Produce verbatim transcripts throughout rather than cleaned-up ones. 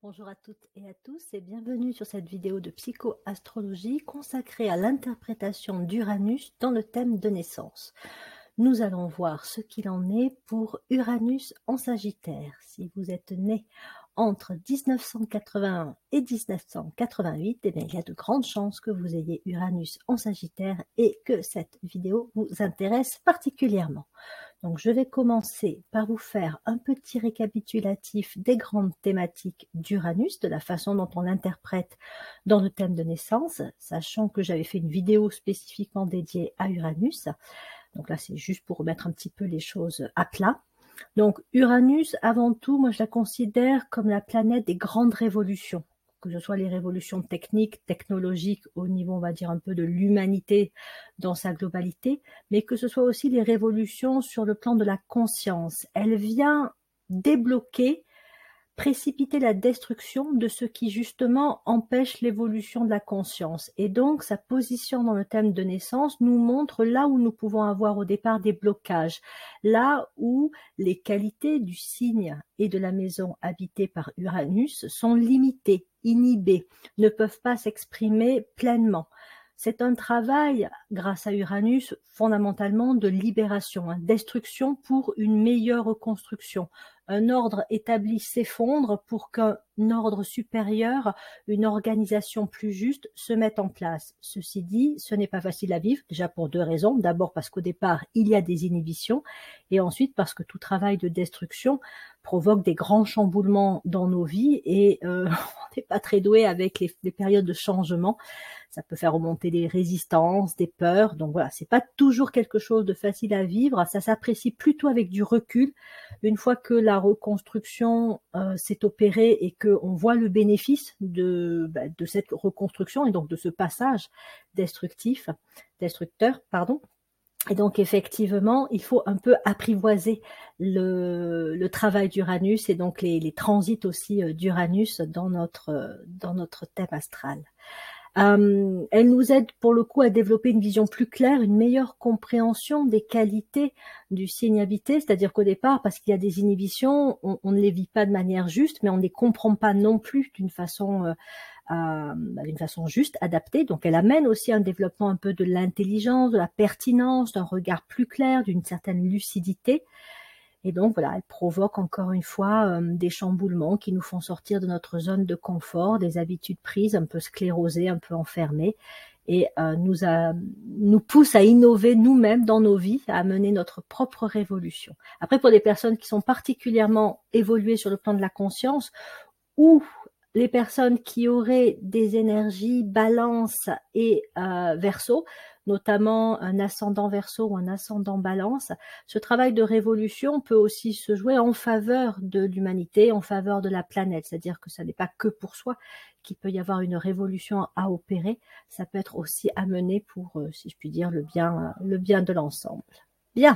Bonjour à toutes et à tous et bienvenue sur cette vidéo de psychoastrologie consacrée à l'interprétation d'Uranus dans le thème de naissance. Nous allons voir ce qu'il en est pour Uranus en Sagittaire. Si vous êtes né entre mille neuf cent quatre-vingt-un et mille neuf cent quatre-vingt-huit, eh bien, il y a de grandes chances que vous ayez Uranus en Sagittaire et que cette vidéo vous intéresse particulièrement. Donc, je vais commencer par vous faire un petit récapitulatif des grandes thématiques d'Uranus, de la façon dont on l'interprète dans le thème de naissance, sachant que j'avais fait une vidéo spécifiquement dédiée à Uranus. Donc là, c'est juste pour remettre un petit peu les choses à plat. Donc, Uranus, avant tout, moi, je la considère comme la planète des grandes révolutions, que ce soit les révolutions techniques, technologiques, au niveau, on va dire, un peu de l'humanité dans sa globalité, mais que ce soit aussi les révolutions sur le plan de la conscience. Elle vient débloquer, précipiter la destruction de ce qui justement empêche l'évolution de la conscience. Et donc, sa position dans le thème de naissance nous montre là où nous pouvons avoir au départ des blocages, là où les qualités du signe et de la maison habitée par Uranus sont limitées, inhibées, ne peuvent pas s'exprimer pleinement. C'est un travail, grâce à Uranus, fondamentalement de libération, hein, destruction pour une meilleure reconstruction. Un ordre établi s'effondre pour qu'un ordre supérieur, une organisation plus juste se mette en place. Ceci dit, ce n'est pas facile à vivre, déjà pour deux raisons. D'abord parce qu'au départ, il y a des inhibitions, et ensuite parce que tout travail de destruction provoque des grands chamboulements dans nos vies, et euh, on n'est pas très doué avec les, les périodes de changement. Ça peut faire remonter des résistances, des peurs. Donc voilà, c'est pas toujours quelque chose de facile à vivre. Ça s'apprécie plutôt avec du recul. Une fois que la reconstruction euh, s'est opérée et qu'on voit le bénéfice de, bah, de cette reconstruction et donc de ce passage destructif, destructeur, pardon. Et donc effectivement, il faut un peu apprivoiser le, le travail d'Uranus et donc les, les transits aussi euh, d'Uranus dans notre, euh, dans notre thème astral. Euh, elle nous aide pour le coup à développer une vision plus claire, une meilleure compréhension des qualités du signe habité, c'est-à-dire qu'au départ, parce qu'il y a des inhibitions, on, on ne les vit pas de manière juste, mais on ne les comprend pas non plus d'une façon, euh, euh, d'une façon juste, adaptée. Donc elle amène aussi un développement un peu de l'intelligence, de la pertinence, d'un regard plus clair, d'une certaine lucidité. Et donc voilà, elle provoque encore une fois euh, des chamboulements qui nous font sortir de notre zone de confort, des habitudes prises, un peu sclérosées, un peu enfermées, et euh, nous, a, nous pousse à innover nous-mêmes dans nos vies, à mener notre propre révolution. Après, pour des personnes qui sont particulièrement évoluées sur le plan de la conscience, ou les personnes qui auraient des énergies balance et euh, verseau, notamment un ascendant verseau ou un ascendant balance, ce travail de révolution peut aussi se jouer en faveur de l'humanité, en faveur de la planète. C'est-à-dire que ça n'est pas que pour soi qu'il peut y avoir une révolution à opérer, ça peut être aussi amené pour, euh, si je puis dire, le bien, le bien de l'ensemble. Bien.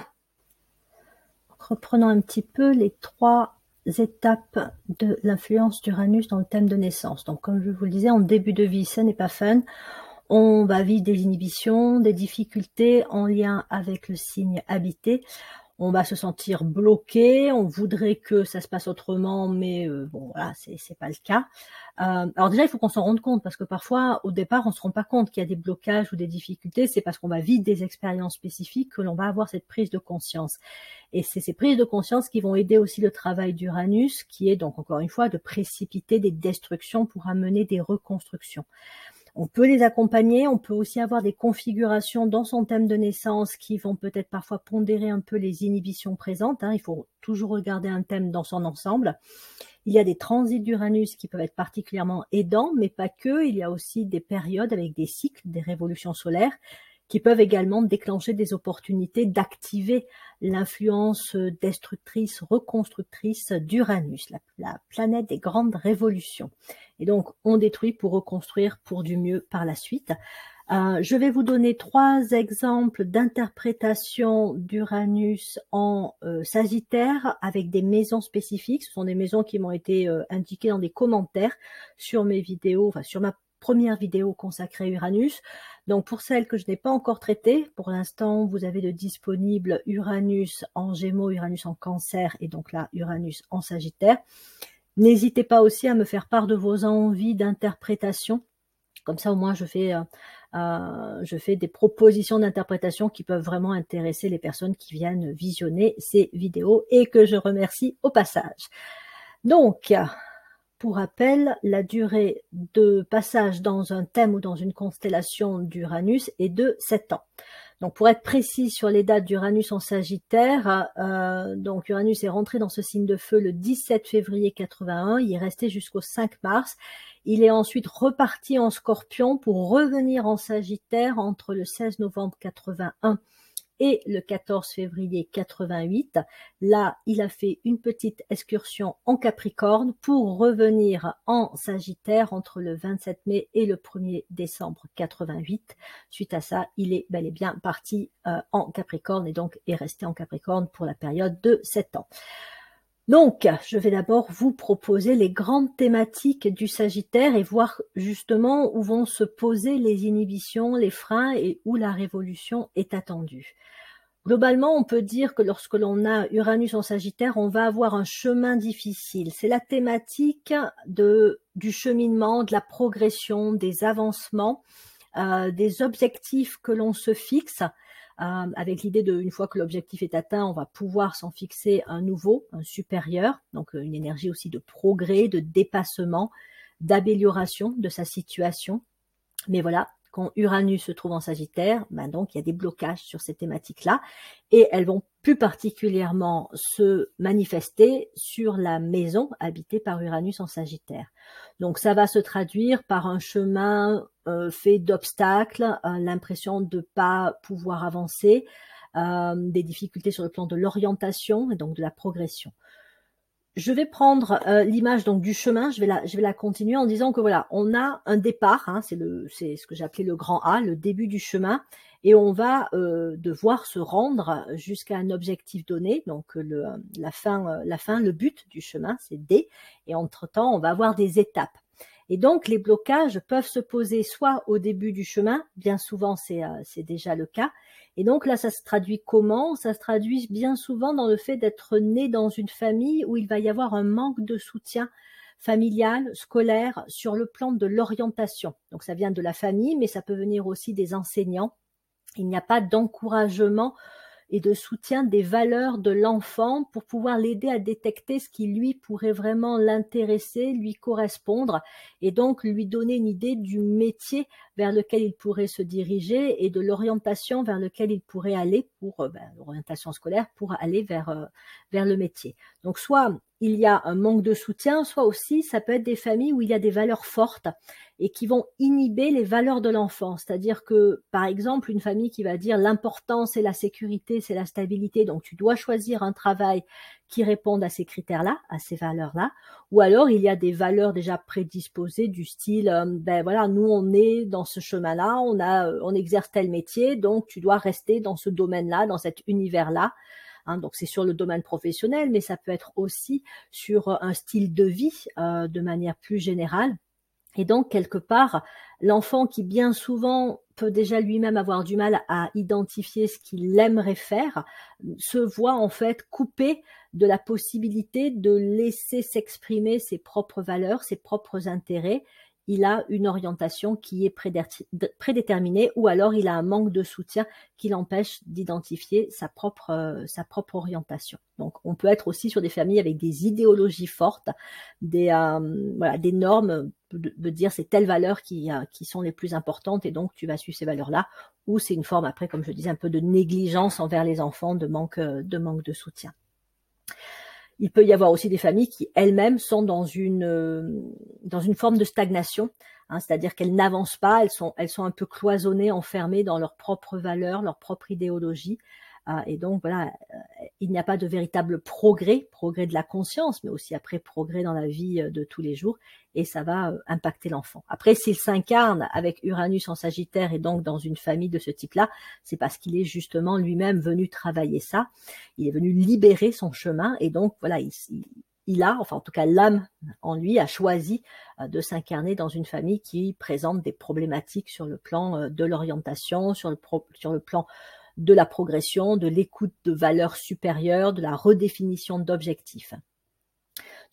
Reprenons un petit peu les trois étapes de l'influence d'Uranus dans le thème de naissance. Donc, comme je vous le disais, en début de vie, ce n'est pas fun. On va vivre des inhibitions, des difficultés en lien avec le signe habité. On va se sentir bloqué, on voudrait que ça se passe autrement, mais euh, bon, voilà, c'est c'est pas le cas. Euh, alors déjà, il faut qu'on s'en rende compte, parce que parfois, au départ, on se rend pas compte qu'il y a des blocages ou des difficultés. C'est parce qu'on va vivre des expériences spécifiques que l'on va avoir cette prise de conscience. Et c'est ces prises de conscience qui vont aider aussi le travail d'Uranus, qui est donc, encore une fois, de précipiter des destructions pour amener des reconstructions. On peut les accompagner, on peut aussi avoir des configurations dans son thème de naissance qui vont peut-être parfois pondérer un peu les inhibitions présentes. Hein. Il faut toujours regarder un thème dans son ensemble. Il y a des transits d'Uranus qui peuvent être particulièrement aidants, mais pas que. Il y a aussi des périodes avec des cycles, des révolutions solaires, qui peuvent également déclencher des opportunités d'activer l'influence destructrice, reconstructrice d'Uranus, la, la planète des grandes révolutions. Et donc, on détruit pour reconstruire pour du mieux par la suite. Euh, je vais vous donner trois exemples d'interprétation d'Uranus en euh, Sagittaire avec des maisons spécifiques. Ce sont des maisons qui m'ont été euh, indiquées dans des commentaires sur mes vidéos, enfin sur ma première vidéo consacrée à Uranus. Donc pour celles que je n'ai pas encore traitées, pour l'instant vous avez de disponible Uranus en Gémeaux, Uranus en Cancer et donc là Uranus en Sagittaire. N'hésitez pas aussi à me faire part de vos envies d'interprétation. Comme ça, au moins, je fais, euh, euh, je fais des propositions d'interprétation qui peuvent vraiment intéresser les personnes qui viennent visionner ces vidéos et que je remercie au passage. Donc, pour rappel, la durée de passage dans un thème ou dans une constellation d'Uranus est de sept ans. Donc, pour être précis sur les dates d'Uranus en Sagittaire, euh, donc Uranus est rentré dans ce signe de feu le dix-sept février quatre-vingt-un, il est resté jusqu'au cinq mars. Il est ensuite reparti en Scorpion pour revenir en Sagittaire entre le seize novembre quatre-vingt-un et le quatorze février quatre-vingt-huit. Là, il a fait une petite excursion en Capricorne pour revenir en Sagittaire entre le vingt-sept mai et le premier décembre quatre-vingt-huit. Suite à ça, il est bel et bien parti euh, en Capricorne et donc est resté en Capricorne pour la période de sept ans. Donc, je vais d'abord vous proposer les grandes thématiques du Sagittaire et voir justement où vont se poser les inhibitions, les freins et où la révolution est attendue. Globalement, on peut dire que lorsque l'on a Uranus en Sagittaire, on va avoir un chemin difficile. C'est la thématique de, du cheminement, de la progression, des avancements, euh, des objectifs que l'on se fixe. Euh, avec l'idée de, une fois que l'objectif est atteint, on va pouvoir s'en fixer un nouveau, un supérieur, donc une énergie aussi de progrès, de dépassement, d'amélioration de sa situation. Mais voilà, quand Uranus se trouve en Sagittaire, ben donc il y a des blocages sur ces thématiques-là, et elles vont plus particulièrement se manifester sur la maison habitée par Uranus en Sagittaire. Donc ça va se traduire par un chemin euh, fait d'obstacles, euh, l'impression de ne pas pouvoir avancer, euh, des difficultés sur le plan de l'orientation et donc de la progression. Je vais prendre euh, l'image donc du chemin, je vais la, je vais la continuer en disant que voilà, on a un départ, hein, c'est le, c'est ce que j'ai appelé le grand A, le début du chemin, et on va euh, devoir se rendre jusqu'à un objectif donné, donc le, la fin, la fin, le but du chemin, c'est D, et entre-temps, on va avoir des étapes. Et donc, les blocages peuvent se poser soit au début du chemin, bien souvent c'est euh, c'est déjà le cas, et donc là, ça se traduit comment? Ça se traduit bien souvent dans le fait d'être né dans une famille où il va y avoir un manque de soutien familial, scolaire, sur le plan de l'orientation. Donc ça vient de la famille, mais ça peut venir aussi des enseignants. Il n'y a pas d'encouragement et de soutien des valeurs de l'enfant pour pouvoir l'aider à détecter ce qui lui pourrait vraiment l'intéresser, lui correspondre, et donc lui donner une idée du métier vers lequel il pourrait se diriger et de l'orientation vers lequel il pourrait aller pour ben, l'orientation scolaire pour aller vers, euh, vers le métier. Donc soit il y a un manque de soutien, soit aussi ça peut être des familles où il y a des valeurs fortes et qui vont inhiber les valeurs de l'enfant. C'est-à-dire que, par exemple, une famille qui va dire l'important c'est la sécurité, c'est la stabilité, donc tu dois choisir un travail qui réponde à ces critères-là, à ces valeurs-là, ou alors il y a des valeurs déjà prédisposées du style, euh, ben voilà, nous on est dans ce chemin-là, on a, on exerce tel métier, donc tu dois rester dans ce domaine-là, dans cet univers-là. Hein, donc c'est sur le domaine professionnel, mais ça peut être aussi sur un style de vie euh, de manière plus générale. Et donc, quelque part, l'enfant qui bien souvent peut déjà lui-même avoir du mal à identifier ce qu'il aimerait faire, se voit en fait coupé de la possibilité de laisser s'exprimer ses propres valeurs, ses propres intérêts. Il a une orientation qui est prédéterminée ou alors il a un manque de soutien qui l'empêche d'identifier sa propre, euh, sa propre orientation. Donc, on peut être aussi sur des familles avec des idéologies fortes, des, euh, voilà, des normes, de, de dire c'est telles valeurs qui, euh, qui sont les plus importantes et donc tu vas suivre ces valeurs-là, ou c'est une forme après, comme je disais, un peu de négligence envers les enfants, de manque, de manque de soutien. Il peut y avoir aussi des familles qui elles-mêmes sont dans une, euh, dans une forme de stagnation, hein, c'est-à-dire qu'elles n'avancent pas, elles sont, elles sont un peu cloisonnées, enfermées dans leurs propres valeurs, leur propre idéologie. Euh, et donc voilà, euh, il n'y a pas de véritable progrès, progrès de la conscience, mais aussi après progrès dans la vie de tous les jours, et ça va euh, impacter l'enfant. Après, s'il s'incarne avec Uranus en Sagittaire et donc dans une famille de ce type-là, c'est parce qu'il est justement lui-même venu travailler ça, il est venu libérer son chemin, et donc voilà, il, il a, enfin en tout cas l'âme en lui a choisi euh, de s'incarner dans une famille qui présente des problématiques sur le plan euh, de l'orientation, sur le, pro, sur le plan de la progression, de l'écoute de valeurs supérieures, de la redéfinition d'objectifs.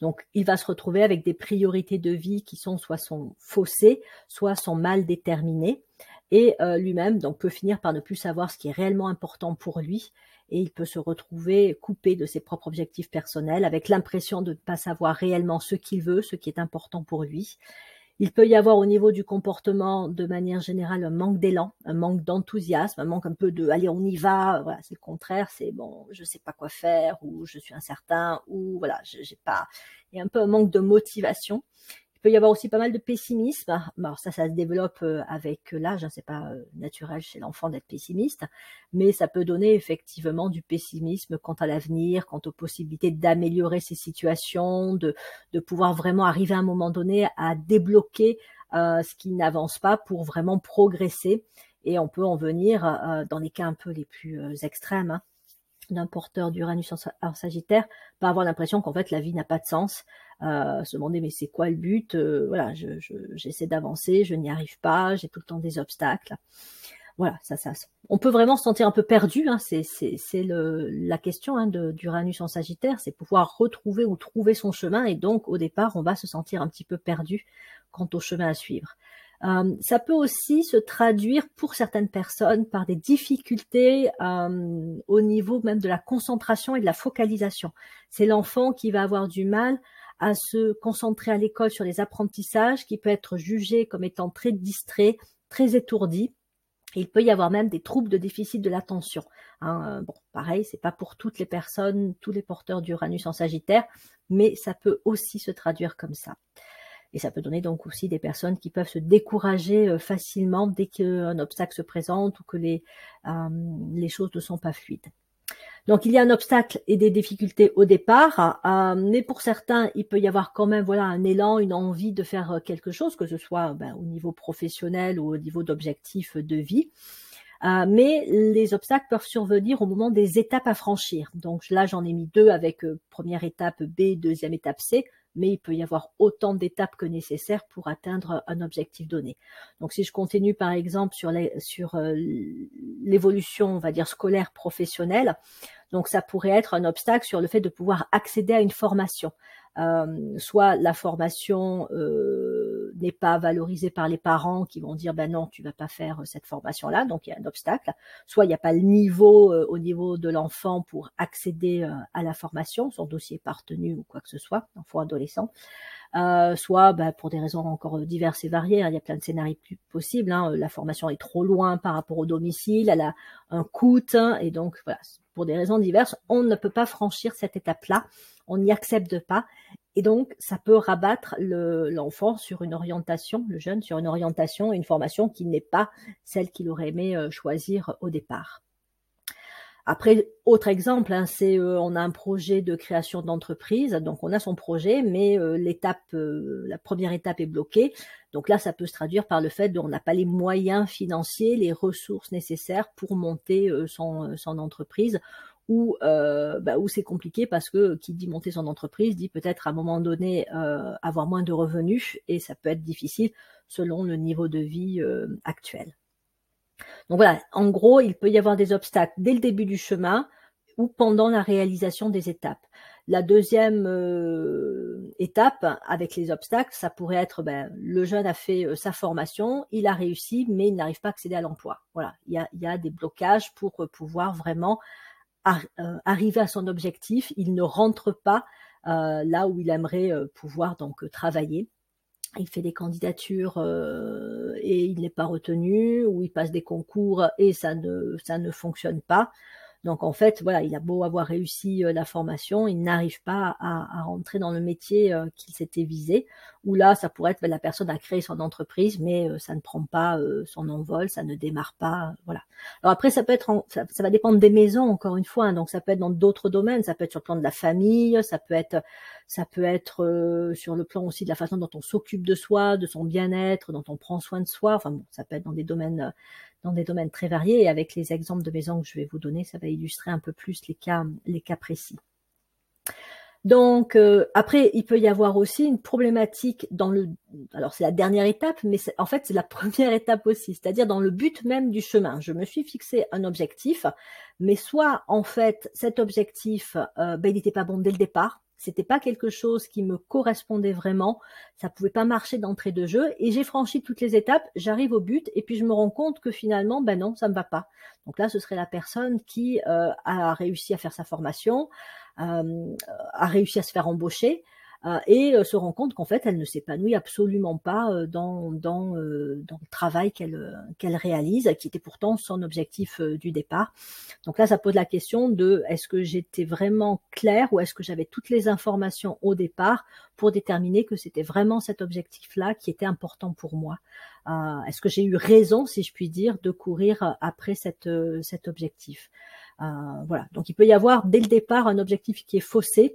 Donc, il va se retrouver avec des priorités de vie qui sont soit sont faussées, soit sont mal déterminées. Et euh, lui-même donc peut finir par ne plus savoir ce qui est réellement important pour lui, et il peut se retrouver coupé de ses propres objectifs personnels, avec l'impression de ne pas savoir réellement ce qu'il veut, ce qui est important pour lui. Il peut y avoir au niveau du comportement, de manière générale, un manque d'élan, un manque d'enthousiasme, un manque un peu de « allez, on y va », voilà, c'est le contraire, c'est « bon, je sais pas quoi faire » ou « je suis incertain » ou voilà, j'ai pas, il y a un peu un manque de motivation. Il peut y avoir aussi pas mal de pessimisme. Alors ça, ça se développe avec l'âge, hein, c'est pas naturel chez l'enfant d'être pessimiste, mais ça peut donner effectivement du pessimisme quant à l'avenir, quant aux possibilités d'améliorer ses situations, de, de pouvoir vraiment arriver à un moment donné à débloquer euh, ce qui n'avance pas pour vraiment progresser. Et on peut en venir, euh, dans les cas un peu les plus euh, extrêmes, hein, d'un porteur d'Uranus en Sagittaire, pas avoir l'impression qu'en fait la vie n'a pas de sens, euh, se demander mais c'est quoi le but, euh, voilà, je, je, j'essaie d'avancer, je n'y arrive pas, j'ai tout le temps des obstacles. Voilà, ça, ça, on peut vraiment se sentir un peu perdu, hein, c'est, c'est, c'est le, la question hein, de, d'Uranus en Sagittaire, c'est pouvoir retrouver ou trouver son chemin, et donc au départ on va se sentir un petit peu perdu quant au chemin à suivre. Euh, ça peut aussi se traduire pour certaines personnes par des difficultés euh, au niveau même de la concentration et de la focalisation. C'est l'enfant qui va avoir du mal à se concentrer à l'école sur les apprentissages, qui peut être jugé comme étant très distrait, très étourdi. Et il peut y avoir même des troubles de déficit de l'attention. Hein, bon, pareil, c'est pas pour toutes les personnes, tous les porteurs d'Uranus en Sagittaire, mais ça peut aussi se traduire comme ça. Et ça peut donner donc aussi des personnes qui peuvent se décourager facilement dès qu'un obstacle se présente ou que les, euh, les choses ne sont pas fluides. Donc il y a un obstacle et des difficultés au départ, euh, mais pour certains, il peut y avoir quand même voilà un élan, une envie de faire quelque chose, que ce soit ben, au niveau professionnel ou au niveau d'objectifs de vie. Euh, mais les obstacles peuvent survenir au moment des étapes à franchir. Donc là, j'en ai mis deux avec euh, première étape B, deuxième étape C, mais il peut y avoir autant d'étapes que nécessaire pour atteindre un objectif donné. Donc si je continue par exemple sur les, sur euh, l'évolution, on va dire scolaire professionnelle, donc ça pourrait être un obstacle sur le fait de pouvoir accéder à une formation. Euh, soit la formation euh, n'est pas valorisée par les parents qui vont dire ben non, tu vas pas faire cette formation-là, donc il y a un obstacle. Soit il n'y a pas le niveau euh, au niveau de l'enfant pour accéder euh, à la formation, son dossier n'est pas retenu ou quoi que ce soit, enfant adolescent. Euh, soit ben, pour des raisons encore diverses et variées, hein, il y a plein de scénarios possibles, hein, la formation est trop loin par rapport au domicile, elle a un coût, hein, et donc voilà, pour des raisons diverses, on ne peut pas franchir cette étape-là, on n'y accepte pas, et donc ça peut rabattre le, l'enfant sur une orientation, le jeune sur une orientation, une formation qui n'est pas celle qu'il aurait aimé euh, choisir au départ. Après, autre exemple, hein, c'est euh, on a un projet de création d'entreprise, donc on a son projet, mais euh, l'étape, euh, la première étape est bloquée. Donc là, ça peut se traduire par le fait qu'on n'a pas les moyens financiers, les ressources nécessaires pour monter euh, son, son entreprise, ou euh, bah, où c'est compliqué parce que qui dit monter son entreprise dit peut-être à un moment donné euh, avoir moins de revenus, et ça peut être difficile selon le niveau de vie euh, actuel. Donc voilà, en gros, il peut y avoir des obstacles dès le début du chemin ou pendant la réalisation des étapes. La deuxième euh, étape avec les obstacles, ça pourrait être ben, le jeune a fait euh, sa formation, il a réussi, mais il n'arrive pas à accéder à l'emploi. Voilà, il y a, il y a des blocages pour euh, pouvoir vraiment ar- euh, arriver à son objectif. Il ne rentre pas euh, là où il aimerait euh, pouvoir donc euh, travailler. Il fait des candidatures euh, et il n'est pas retenu, ou il passe des concours et ça ne, ça ne fonctionne pas. Donc en fait, voilà, il a beau avoir réussi euh, la formation, il n'arrive pas à, à rentrer dans le métier euh, qu'il s'était visé. Ou là, ça pourrait être ben, la personne a créé son entreprise, mais euh, ça ne prend pas euh, son envol, ça ne démarre pas, voilà. Alors après, ça peut être, en, ça, ça va dépendre des maisons, encore une fois. Hein, donc ça peut être dans d'autres domaines, ça peut être sur le plan de la famille, ça peut être, ça peut être euh, sur le plan aussi de la façon dont on s'occupe de soi, de son bien-être, dont on prend soin de soi. Enfin bon, ça peut être dans des domaines dans des domaines très variés, et avec les exemples de maisons que je vais vous donner, ça va illustrer un peu plus les cas, les cas précis. Donc euh, après, il peut y avoir aussi une problématique dans le, alors c'est la dernière étape, mais en fait c'est la première étape aussi, c'est-à-dire dans le but même du chemin. Je me suis fixé un objectif, mais soit en fait cet objectif, euh, ben, il n'était pas bon dès le départ, c'était pas quelque chose qui me correspondait vraiment, ça pouvait pas marcher d'entrée de jeu, et j'ai franchi toutes les étapes, j'arrive au but, et puis je me rends compte que finalement, ben non, ça me va pas. Donc là, ce serait la personne qui euh, a réussi à faire sa formation, euh, a réussi à se faire embaucher, euh, et euh, se rend compte qu'en fait, elle ne s'épanouit absolument pas euh, dans, dans, euh, dans le travail qu'elle qu'elle réalise, qui était pourtant son objectif euh, du départ. Donc là, ça pose la question de est-ce que j'étais vraiment claire ou est-ce que j'avais toutes les informations au départ pour déterminer que c'était vraiment cet objectif-là qui était important pour moi. Euh, est-ce que j'ai eu raison, si je puis dire, de courir après cette, cet objectif. Euh, voilà. Donc il peut y avoir dès le départ un objectif qui est faussé,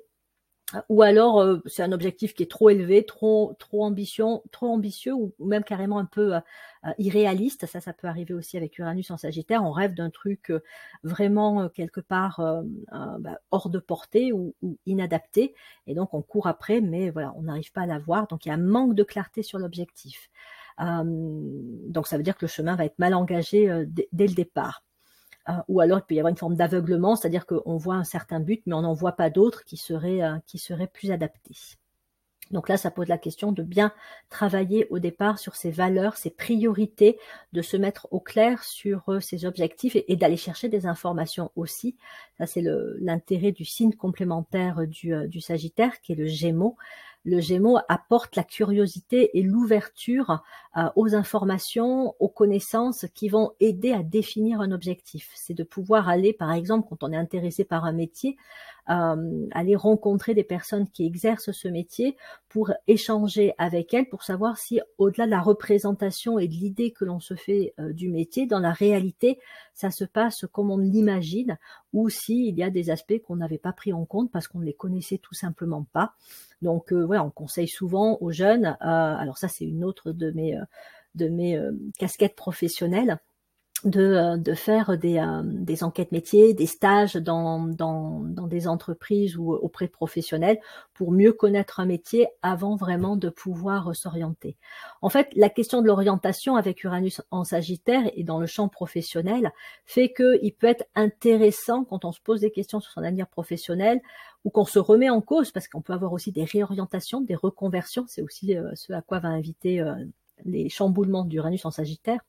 ou alors euh, c'est un objectif qui est trop élevé, trop trop ambitieux, trop ambitieux ou même carrément un peu euh, irréaliste. Ça, ça peut arriver aussi avec Uranus en Sagittaire. On rêve d'un truc euh, vraiment euh, quelque part euh, euh, bah, hors de portée ou, ou inadapté, et donc on court après, mais voilà, on n'arrive pas à l'avoir. Donc il y a un manque de clarté sur l'objectif. Euh, donc ça veut dire que le chemin va être mal engagé euh, dès, dès le départ. Euh, ou alors il peut y avoir une forme d'aveuglement, c'est-à-dire qu'on voit un certain but, mais on n'en voit pas d'autres qui seraient, euh, qui seraient plus adaptés. Donc là, ça pose la question de bien travailler au départ sur ses valeurs, ses priorités, de se mettre au clair sur euh, ses objectifs et, et d'aller chercher des informations aussi. Ça, c'est l'intérêt du signe complémentaire du, euh, du Sagittaire, qui est le Gémeaux. Le Gémeaux apporte la curiosité et l'ouverture euh, aux informations, aux connaissances qui vont aider à définir un objectif. C'est de pouvoir aller, par exemple, quand on est intéressé par un métier, euh, aller rencontrer des personnes qui exercent ce métier pour échanger avec elles, pour savoir si, au-delà de la représentation et de l'idée que l'on se fait euh, du métier, dans la réalité, ça se passe comme on l'imagine, ou s'il y a des aspects qu'on n'avait pas pris en compte parce qu'on ne les connaissait tout simplement pas. Donc euh, voilà, on conseille souvent aux jeunes, euh, alors ça c'est une autre de mes, euh, de mes euh, casquettes professionnelles, de, euh, de faire des, euh, des enquêtes métiers, des stages dans, dans, dans des entreprises ou auprès de professionnels pour mieux connaître un métier avant vraiment de pouvoir euh, s'orienter. En fait, la question de l'orientation avec Uranus en Sagittaire et dans le champ professionnel fait qu'il peut être intéressant quand on se pose des questions sur son avenir professionnel ou qu'on se remet en cause, parce qu'on peut avoir aussi des réorientations, des reconversions, c'est aussi euh, ce à quoi va inviter euh, les chamboulements d'Uranus en Sagittaire,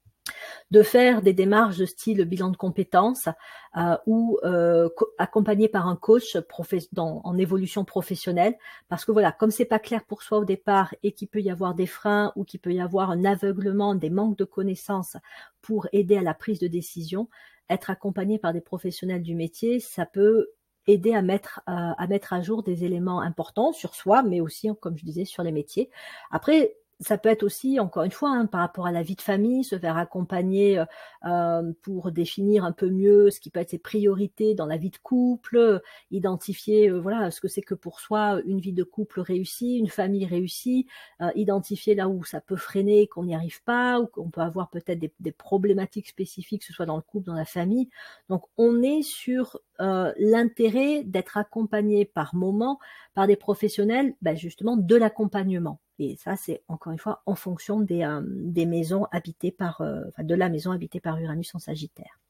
de faire des démarches de style bilan de compétences euh, ou euh, accompagné par un coach dans, en évolution professionnelle, parce que voilà, comme c'est pas clair pour soi au départ et qu'il peut y avoir des freins ou qu'il peut y avoir un aveuglement, des manques de connaissances pour aider à la prise de décision, être accompagné par des professionnels du métier, ça peut aider à mettre, à, à mettre à jour des éléments importants sur soi, mais aussi, comme je disais, sur les métiers. Après, ça peut être aussi, encore une fois, hein, par rapport à la vie de famille, se faire accompagner euh, pour définir un peu mieux ce qui peut être ses priorités dans la vie de couple, identifier euh, voilà ce que c'est que pour soi une vie de couple réussie, une famille réussie, euh, identifier là où ça peut freiner, qu'on n'y arrive pas, ou qu'on peut avoir peut-être des, des problématiques spécifiques, que ce soit dans le couple, dans la famille. Donc on est sur euh, l'intérêt d'être accompagné par moment par des professionnels, ben justement de l'accompagnement. Et ça, c'est encore une fois en fonction des, euh, des maisons habitées par, euh, enfin de la maison habitée par Uranus en Sagittaire.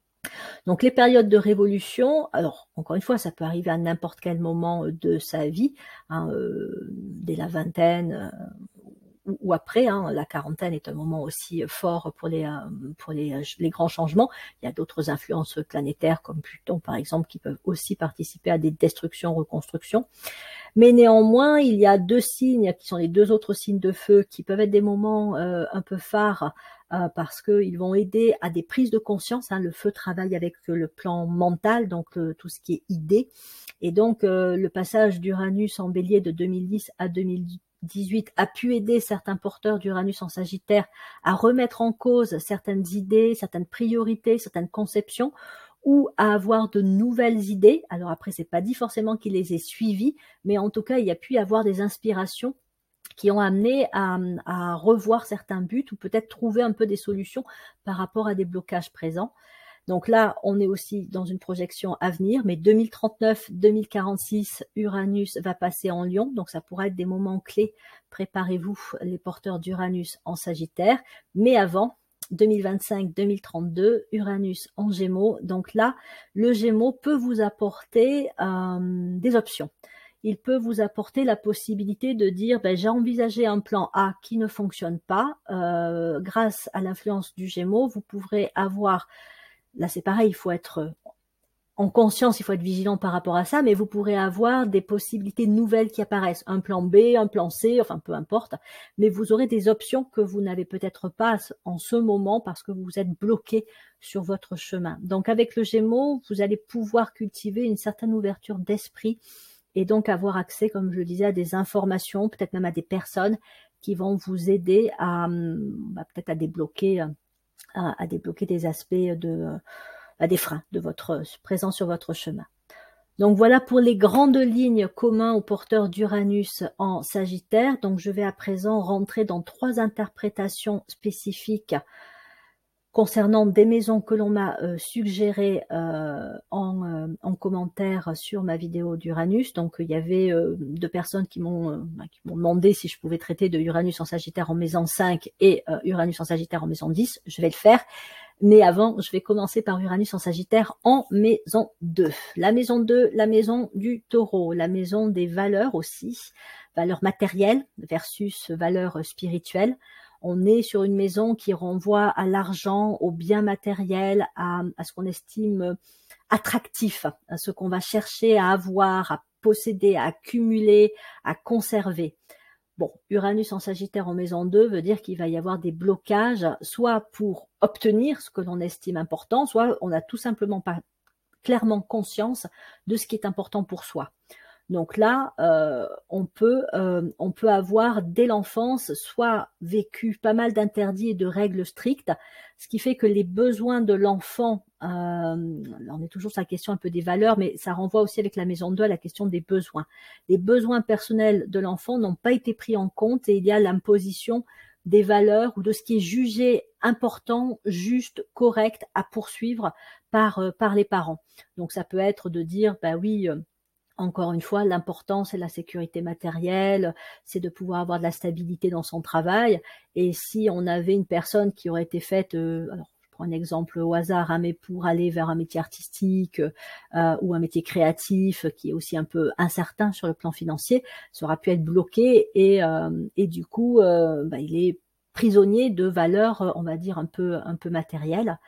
Donc les périodes de révolution, alors encore une fois, ça peut arriver à n'importe quel moment de sa vie, hein, euh, dès la vingtaine euh, ou, ou après. Hein, la quarantaine est un moment aussi fort pour les, euh, pour les, les grands changements. Il y a d'autres influences planétaires comme Pluton par exemple qui peuvent aussi participer à des destructions, reconstructions. Mais néanmoins, il y a deux signes qui sont les deux autres signes de feu qui peuvent être des moments euh, un peu phares euh, parce qu'ils vont aider à des prises de conscience. Hein. Le feu travaille avec le plan mental, donc euh, tout ce qui est idée. Et donc, euh, le passage d'Uranus en Bélier de deux mille dix à deux mille dix-huit a pu aider certains porteurs d'Uranus en Sagittaire à remettre en cause certaines idées, certaines priorités, certaines conceptions, ou à avoir de nouvelles idées. Alors après, c'est pas dit forcément qu'il les ait suivies, mais en tout cas, il y a pu y avoir des inspirations qui ont amené à, à revoir certains buts ou peut-être trouver un peu des solutions par rapport à des blocages présents. Donc là, on est aussi dans une projection à venir, mais deux mille trente-neuf, deux mille quarante-six, Uranus va passer en Lion, donc ça pourra être des moments clés. Préparez-vous, les porteurs d'Uranus en Sagittaire, mais avant, deux mille vingt-cinq deux mille trente-deux, Uranus en Gémeaux. Donc là, le Gémeaux peut vous apporter euh, des options. il peut vous apporter la possibilité de dire ben, « j'ai envisagé un plan A qui ne fonctionne pas euh, ». Grâce à l'influence du Gémeaux, vous pourrez avoir, là c'est pareil, il faut être en conscience, il faut être vigilant par rapport à ça, mais vous pourrez avoir des possibilités nouvelles qui apparaissent, un plan B, un plan C, enfin peu importe, mais vous aurez des options que vous n'avez peut-être pas en ce moment parce que vous êtes bloqué sur votre chemin. Donc avec le Gémeaux, vous allez pouvoir cultiver une certaine ouverture d'esprit et donc avoir accès, comme je le disais, à des informations, peut-être même à des personnes qui vont vous aider à bah, peut-être à débloquer, à, à débloquer des aspects de à des freins de votre présence sur votre chemin. Donc voilà pour les grandes lignes communs aux porteurs d'Uranus en Sagittaire. Donc je vais à présent rentrer dans trois interprétations spécifiques concernant des maisons que l'on m'a euh, suggérées euh, en, euh, en commentaire sur ma vidéo d'Uranus. Donc il y avait euh, deux personnes qui m'ont euh, qui m'ont demandé si je pouvais traiter de Uranus en Sagittaire en maison cinq et euh, Uranus en Sagittaire en maison dix. Je vais le faire. Mais avant, je vais commencer par Uranus en Sagittaire en maison deux. La maison deux, la maison du Taureau, la maison des valeurs aussi, valeurs matérielles versus valeurs spirituelles. On est sur une maison qui renvoie à l'argent, aux biens matériels, à, à ce qu'on estime attractif, à ce qu'on va chercher à avoir, à posséder, à accumuler, à conserver. Bon, Uranus en Sagittaire en maison deux veut dire qu'il va y avoir des blocages, soit pour obtenir ce que l'on estime important, soit on n'a tout simplement pas clairement conscience de ce qui est important pour soi. Donc là, euh, on peut, euh, on peut avoir dès l'enfance soit vécu pas mal d'interdits et de règles strictes, ce qui fait que les besoins de l'enfant, euh, on est toujours sur la question un peu des valeurs, mais ça renvoie aussi avec la maison deux à la question des besoins. Les besoins personnels de l'enfant n'ont pas été pris en compte et il y a l'imposition des valeurs ou de ce qui est jugé important, juste, correct à poursuivre par, euh, par les parents. Donc ça peut être de dire, bah oui, euh, encore une fois, l'important, c'est la sécurité matérielle, c'est de pouvoir avoir de la stabilité dans son travail. Et si on avait une personne qui aurait été faite, euh, alors je prends un exemple au hasard, hein, mais pour aller vers un métier artistique euh, ou un métier créatif qui est aussi un peu incertain sur le plan financier, ça aura pu être bloqué et, euh, et du coup, euh, bah, il est prisonnier de valeurs, on va dire, un peu, un peu matérielles.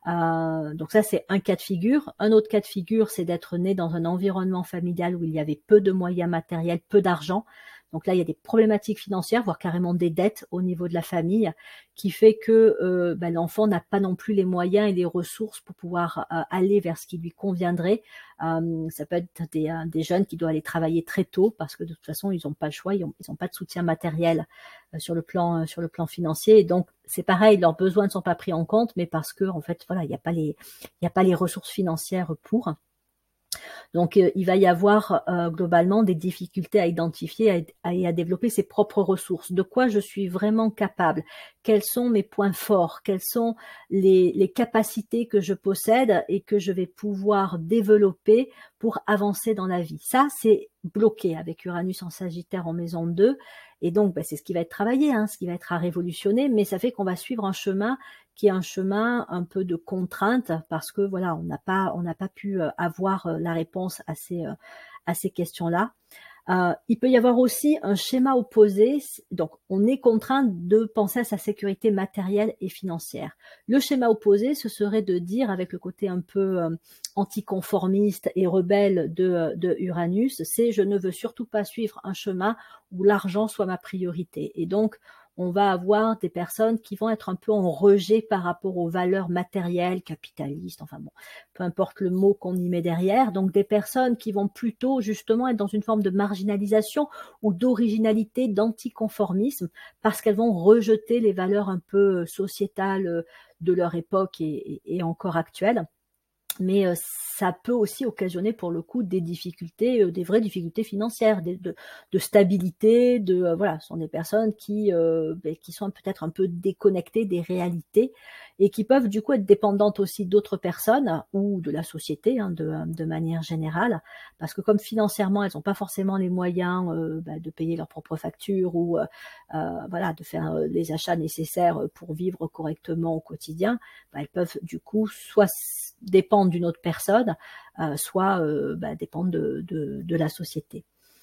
Euh, donc ça, c'est un cas de figure. Un autre cas de figure, c'est d'être né dans un environnement familial où il y avait peu de moyens matériels, peu d'argent. Donc là, il y a des problématiques financières, voire carrément des dettes au niveau de la famille, qui fait que euh, ben, l'enfant n'a pas non plus les moyens et les ressources pour pouvoir euh, aller vers ce qui lui conviendrait. Euh, ça peut être des, euh, des jeunes qui doivent aller travailler très tôt parce que de toute façon, ils n'ont pas le choix, ils n'ont ils ont pas de soutien matériel euh, sur le plan euh, sur le plan financier. Et donc, c'est pareil, leurs besoins ne sont pas pris en compte, mais parce que en fait, voilà, il n'y a pas les il n'y a pas les ressources financières pour. Donc, euh, il va y avoir euh, globalement des difficultés à identifier et à, à développer ses propres ressources. De quoi je suis vraiment capable? Quels sont mes points forts? Quelles sont les, les capacités que je possède et que je vais pouvoir développer pour avancer dans la vie? Ça, c'est bloqué avec Uranus en Sagittaire en maison deux. Et donc, ben, c'est ce qui va être travaillé, hein, ce qui va être à révolutionner, mais ça fait qu'on va suivre un chemin qui est un chemin un peu de contrainte parce que voilà, on n'a pas, on n'a pas pu avoir la réponse à ces, à ces questions-là. Euh, il peut y avoir aussi un schéma opposé, donc on est contraint de penser à sa sécurité matérielle et financière. Le schéma opposé, ce serait de dire, avec le côté un peu euh, anticonformiste et rebelle de, de Uranus, c'est je ne veux surtout pas suivre un chemin où l'argent soit ma priorité. Et donc, on va avoir des personnes qui vont être un peu en rejet par rapport aux valeurs matérielles, capitalistes, enfin bon, peu importe le mot qu'on y met derrière. Donc des personnes qui vont plutôt justement être dans une forme de marginalisation ou d'originalité, d'anticonformisme, parce qu'elles vont rejeter les valeurs un peu sociétales de leur époque et, et encore actuelles. Mais euh, ça peut aussi occasionner pour le coup des difficultés, euh, des vraies difficultés financières, des, de, de stabilité, de euh, voilà, ce sont des personnes qui euh, ben, qui sont peut-être un peu déconnectées des réalités et qui peuvent du coup être dépendantes aussi d'autres personnes ou de la société hein, de, de manière générale, parce que comme financièrement elles n'ont pas forcément les moyens euh, ben, de payer leurs propres factures ou euh, euh, voilà de faire euh, les achats nécessaires pour vivre correctement au quotidien, ben, elles peuvent du coup soit dépendre d'une autre personne, euh, soit euh, bah, dépendre de, de, de la société.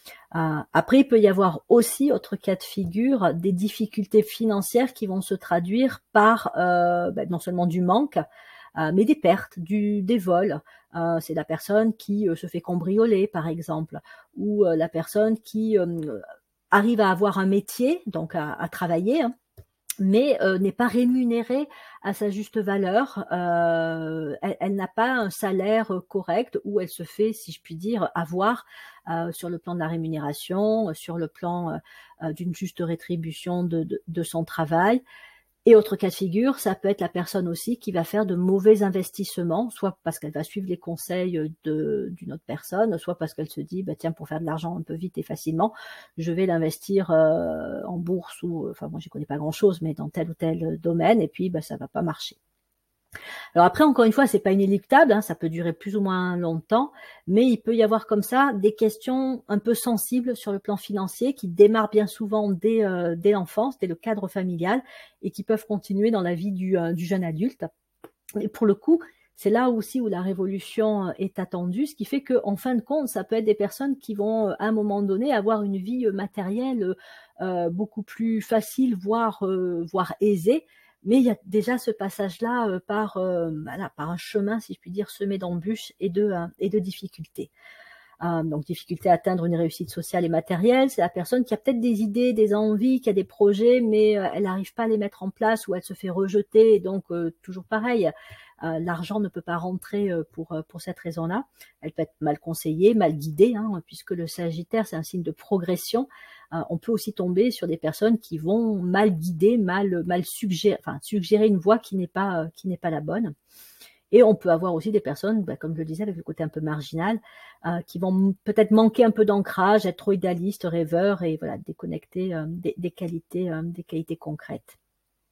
Euh, après, il peut y avoir aussi, autre cas de figure, des difficultés financières qui vont se traduire par euh, ben, non seulement du manque, euh, mais des pertes, du, des vols. Euh, c'est la personne qui euh, se fait cambrioler, par exemple, ou euh, la personne qui euh, arrive à avoir un métier, donc à, à travailler, hein, mais euh, n'est pas rémunérée à sa juste valeur. Euh, elle, elle n'a pas un salaire correct, où elle se fait, si je puis dire, avoir euh, sur le plan de la rémunération, sur le plan euh, d'une juste rétribution de, de, de son travail. Et autre cas de figure, ça peut être la personne aussi qui va faire de mauvais investissements, soit parce qu'elle va suivre les conseils de, d'une autre personne, soit parce qu'elle se dit, bah, tiens, pour faire de l'argent un peu vite et facilement, je vais l'investir euh, en bourse ou, enfin, moi, je connais pas grand-chose, mais dans tel ou tel domaine, et puis, bah, ça va pas marcher. Alors après, encore une fois, c'est pas inéluctable, hein, ça peut durer plus ou moins longtemps, mais il peut y avoir comme ça des questions un peu sensibles sur le plan financier qui démarrent bien souvent dès, euh, dès l'enfance, dès le cadre familial, et qui peuvent continuer dans la vie du, euh, du jeune adulte. Et pour le coup, c'est là aussi où la révolution est attendue, ce qui fait qu'en fin de compte, ça peut être des personnes qui vont, à un moment donné, avoir une vie matérielle euh, beaucoup plus facile, voire, euh, voire aisée. Mais il y a déjà ce passage-là euh, par, euh, voilà, par un chemin, si je puis dire, semé d'embûches et de, euh, et de difficultés. Euh, donc, difficulté à atteindre une réussite sociale et matérielle, c'est la personne qui a peut-être des idées, des envies, qui a des projets, mais euh, elle n'arrive pas à les mettre en place, ou elle se fait rejeter. Et donc, euh, toujours pareil, euh, l'argent ne peut pas rentrer euh, pour, euh, pour cette raison-là. Elle peut être mal conseillée, mal guidée, hein, puisque le Sagittaire, c'est un signe de progression. Euh, on peut aussi tomber sur des personnes qui vont mal guider, mal, mal suggérer, enfin, suggérer une voie qui n'est pas, euh, qui n'est pas la bonne. Et on peut avoir aussi des personnes, bah, comme je le disais, avec le côté un peu marginal, euh, qui vont peut-être manquer un peu d'ancrage, être trop idéalistes, rêveurs, et voilà, déconnecter euh, des, des qualités, euh, des qualités concrètes.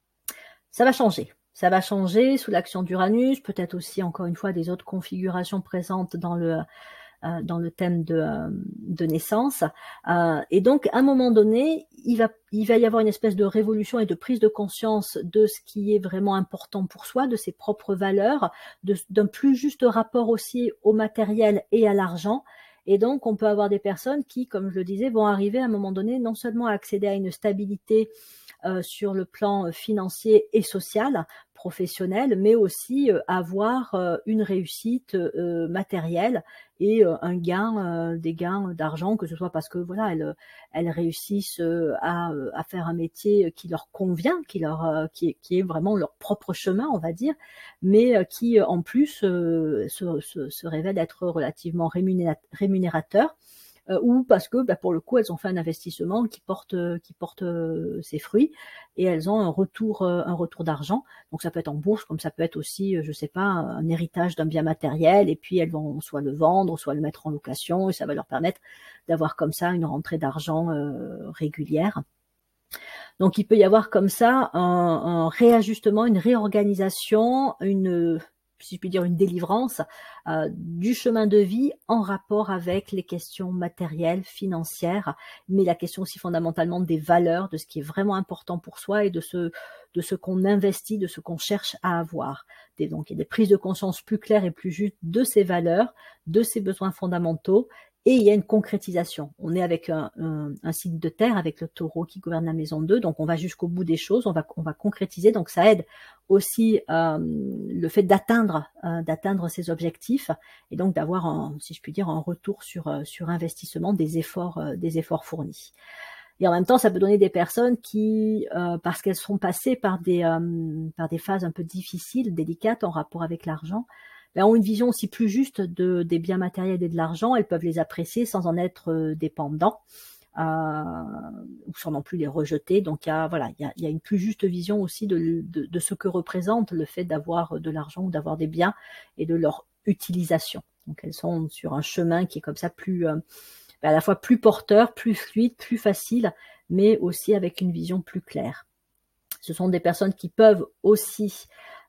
Ça va changer. Ça va changer sous l'action d'Uranus, peut-être aussi, encore une fois, des autres configurations présentes dans le, euh, dans le thème de, euh, de naissance. Euh, et donc, à un moment donné, il va, il va y avoir une espèce de révolution et de prise de conscience de ce qui est vraiment important pour soi, de ses propres valeurs, d'un plus juste rapport aussi au matériel et à l'argent. Et donc, on peut avoir des personnes qui, comme je le disais, vont arriver à un moment donné non seulement à accéder à une stabilité euh, sur le plan financier et social, professionnel, mais aussi euh, avoir euh, une réussite euh, matérielle et euh, un gain, euh, des gains d'argent, que ce soit parce que voilà, elles, elles réussissent euh, à, à faire un métier qui leur convient, qui leur, euh, qui, est, qui est vraiment leur propre chemin, on va dire, mais euh, qui en plus euh, se, se, se révèle être relativement rémunérateur. Euh, ou parce que bah, pour le coup elles ont fait un investissement qui porte qui porte euh, ses fruits, et elles ont un retour euh, un retour d'argent. Donc ça peut être en bourse, comme ça peut être aussi, euh, je sais pas, un héritage d'un bien matériel, et puis elles vont soit le vendre, soit le mettre en location, et ça va leur permettre d'avoir comme ça une rentrée d'argent euh, régulière. Donc il peut y avoir comme ça un, un réajustement, une réorganisation, une, si je puis dire, une délivrance euh, du chemin de vie en rapport avec les questions matérielles, financières, mais la question aussi fondamentalement des valeurs, de ce qui est vraiment important pour soi, et de ce, de ce qu'on investit, de ce qu'on cherche à avoir. Des, donc il y a des prises de conscience plus claires et plus justes de ces valeurs, de ces besoins fondamentaux. Et il y a une concrétisation. On est avec un, un, un signe de terre, avec le taureau qui gouverne la maison deux, donc on va jusqu'au bout des choses, on va, on va concrétiser, donc ça aide aussi euh, le fait d'atteindre euh, d'atteindre ses objectifs, et donc d'avoir, un, si je puis dire, un retour sur, euh, sur investissement des efforts, euh, des efforts fournis. Et en même temps, ça peut donner des personnes qui, euh, parce qu'elles sont passées par des, euh, par des phases un peu difficiles, délicates en rapport avec l'argent, ben, ont une vision aussi plus juste de, des biens matériels et de l'argent. Elles peuvent les apprécier sans en être euh, dépendants, euh, ou sans non plus les rejeter. Donc il y a, voilà, il y a, il y a une plus juste vision aussi de, de, de ce que représente le fait d'avoir de l'argent ou d'avoir des biens, et de leur utilisation. Donc elles sont sur un chemin qui est comme ça plus, euh, ben, à la fois plus porteur, plus fluide, plus facile, mais aussi avec une vision plus claire. Ce sont des personnes qui peuvent aussi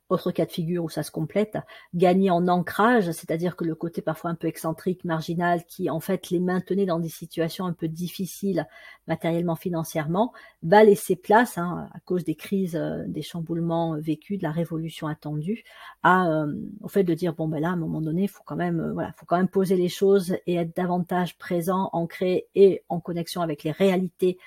Autre cas de figure où ça se complète, gagner en ancrage, c'est-à-dire que le côté parfois un peu excentrique, marginal, qui en fait les maintenait dans des situations un peu difficiles matériellement, financièrement, va laisser place, hein, à cause des crises, euh, des chamboulements vécus, de la révolution attendue, à, euh, au fait de dire bon ben là, à un moment donné, il faut quand même, euh, voilà, faut quand même poser les choses et être davantage présent, ancré et en connexion avec les réalités,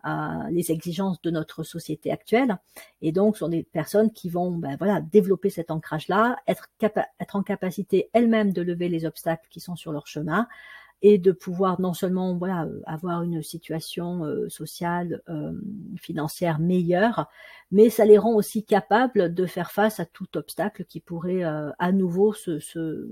à les exigences de notre société actuelle. Et donc, ce sont des personnes qui vont ben, voilà, développer cet ancrage-là, être, être en capacité elles-mêmes de lever les obstacles qui sont sur leur chemin et de pouvoir non seulement voilà, avoir une situation euh, sociale, euh, financière meilleure, mais ça les rend aussi capables de faire face à tout obstacle qui pourrait euh, à nouveau se... se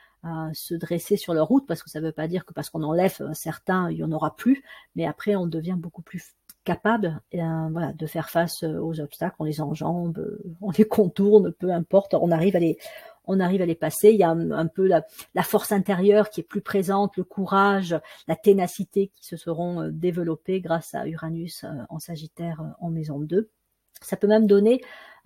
à se dresser sur leur route, parce que ça ne veut pas dire que parce qu'on enlève certains, il n'y en aura plus, mais après on devient beaucoup plus capable euh, voilà, de faire face aux obstacles, on les enjambe, on les contourne, peu importe, on arrive à les, on arrive à les passer. Il y a un, un peu la, la force intérieure qui est plus présente, le courage, la ténacité qui se seront développées grâce à Uranus en Sagittaire en maison deux. Ça peut même donner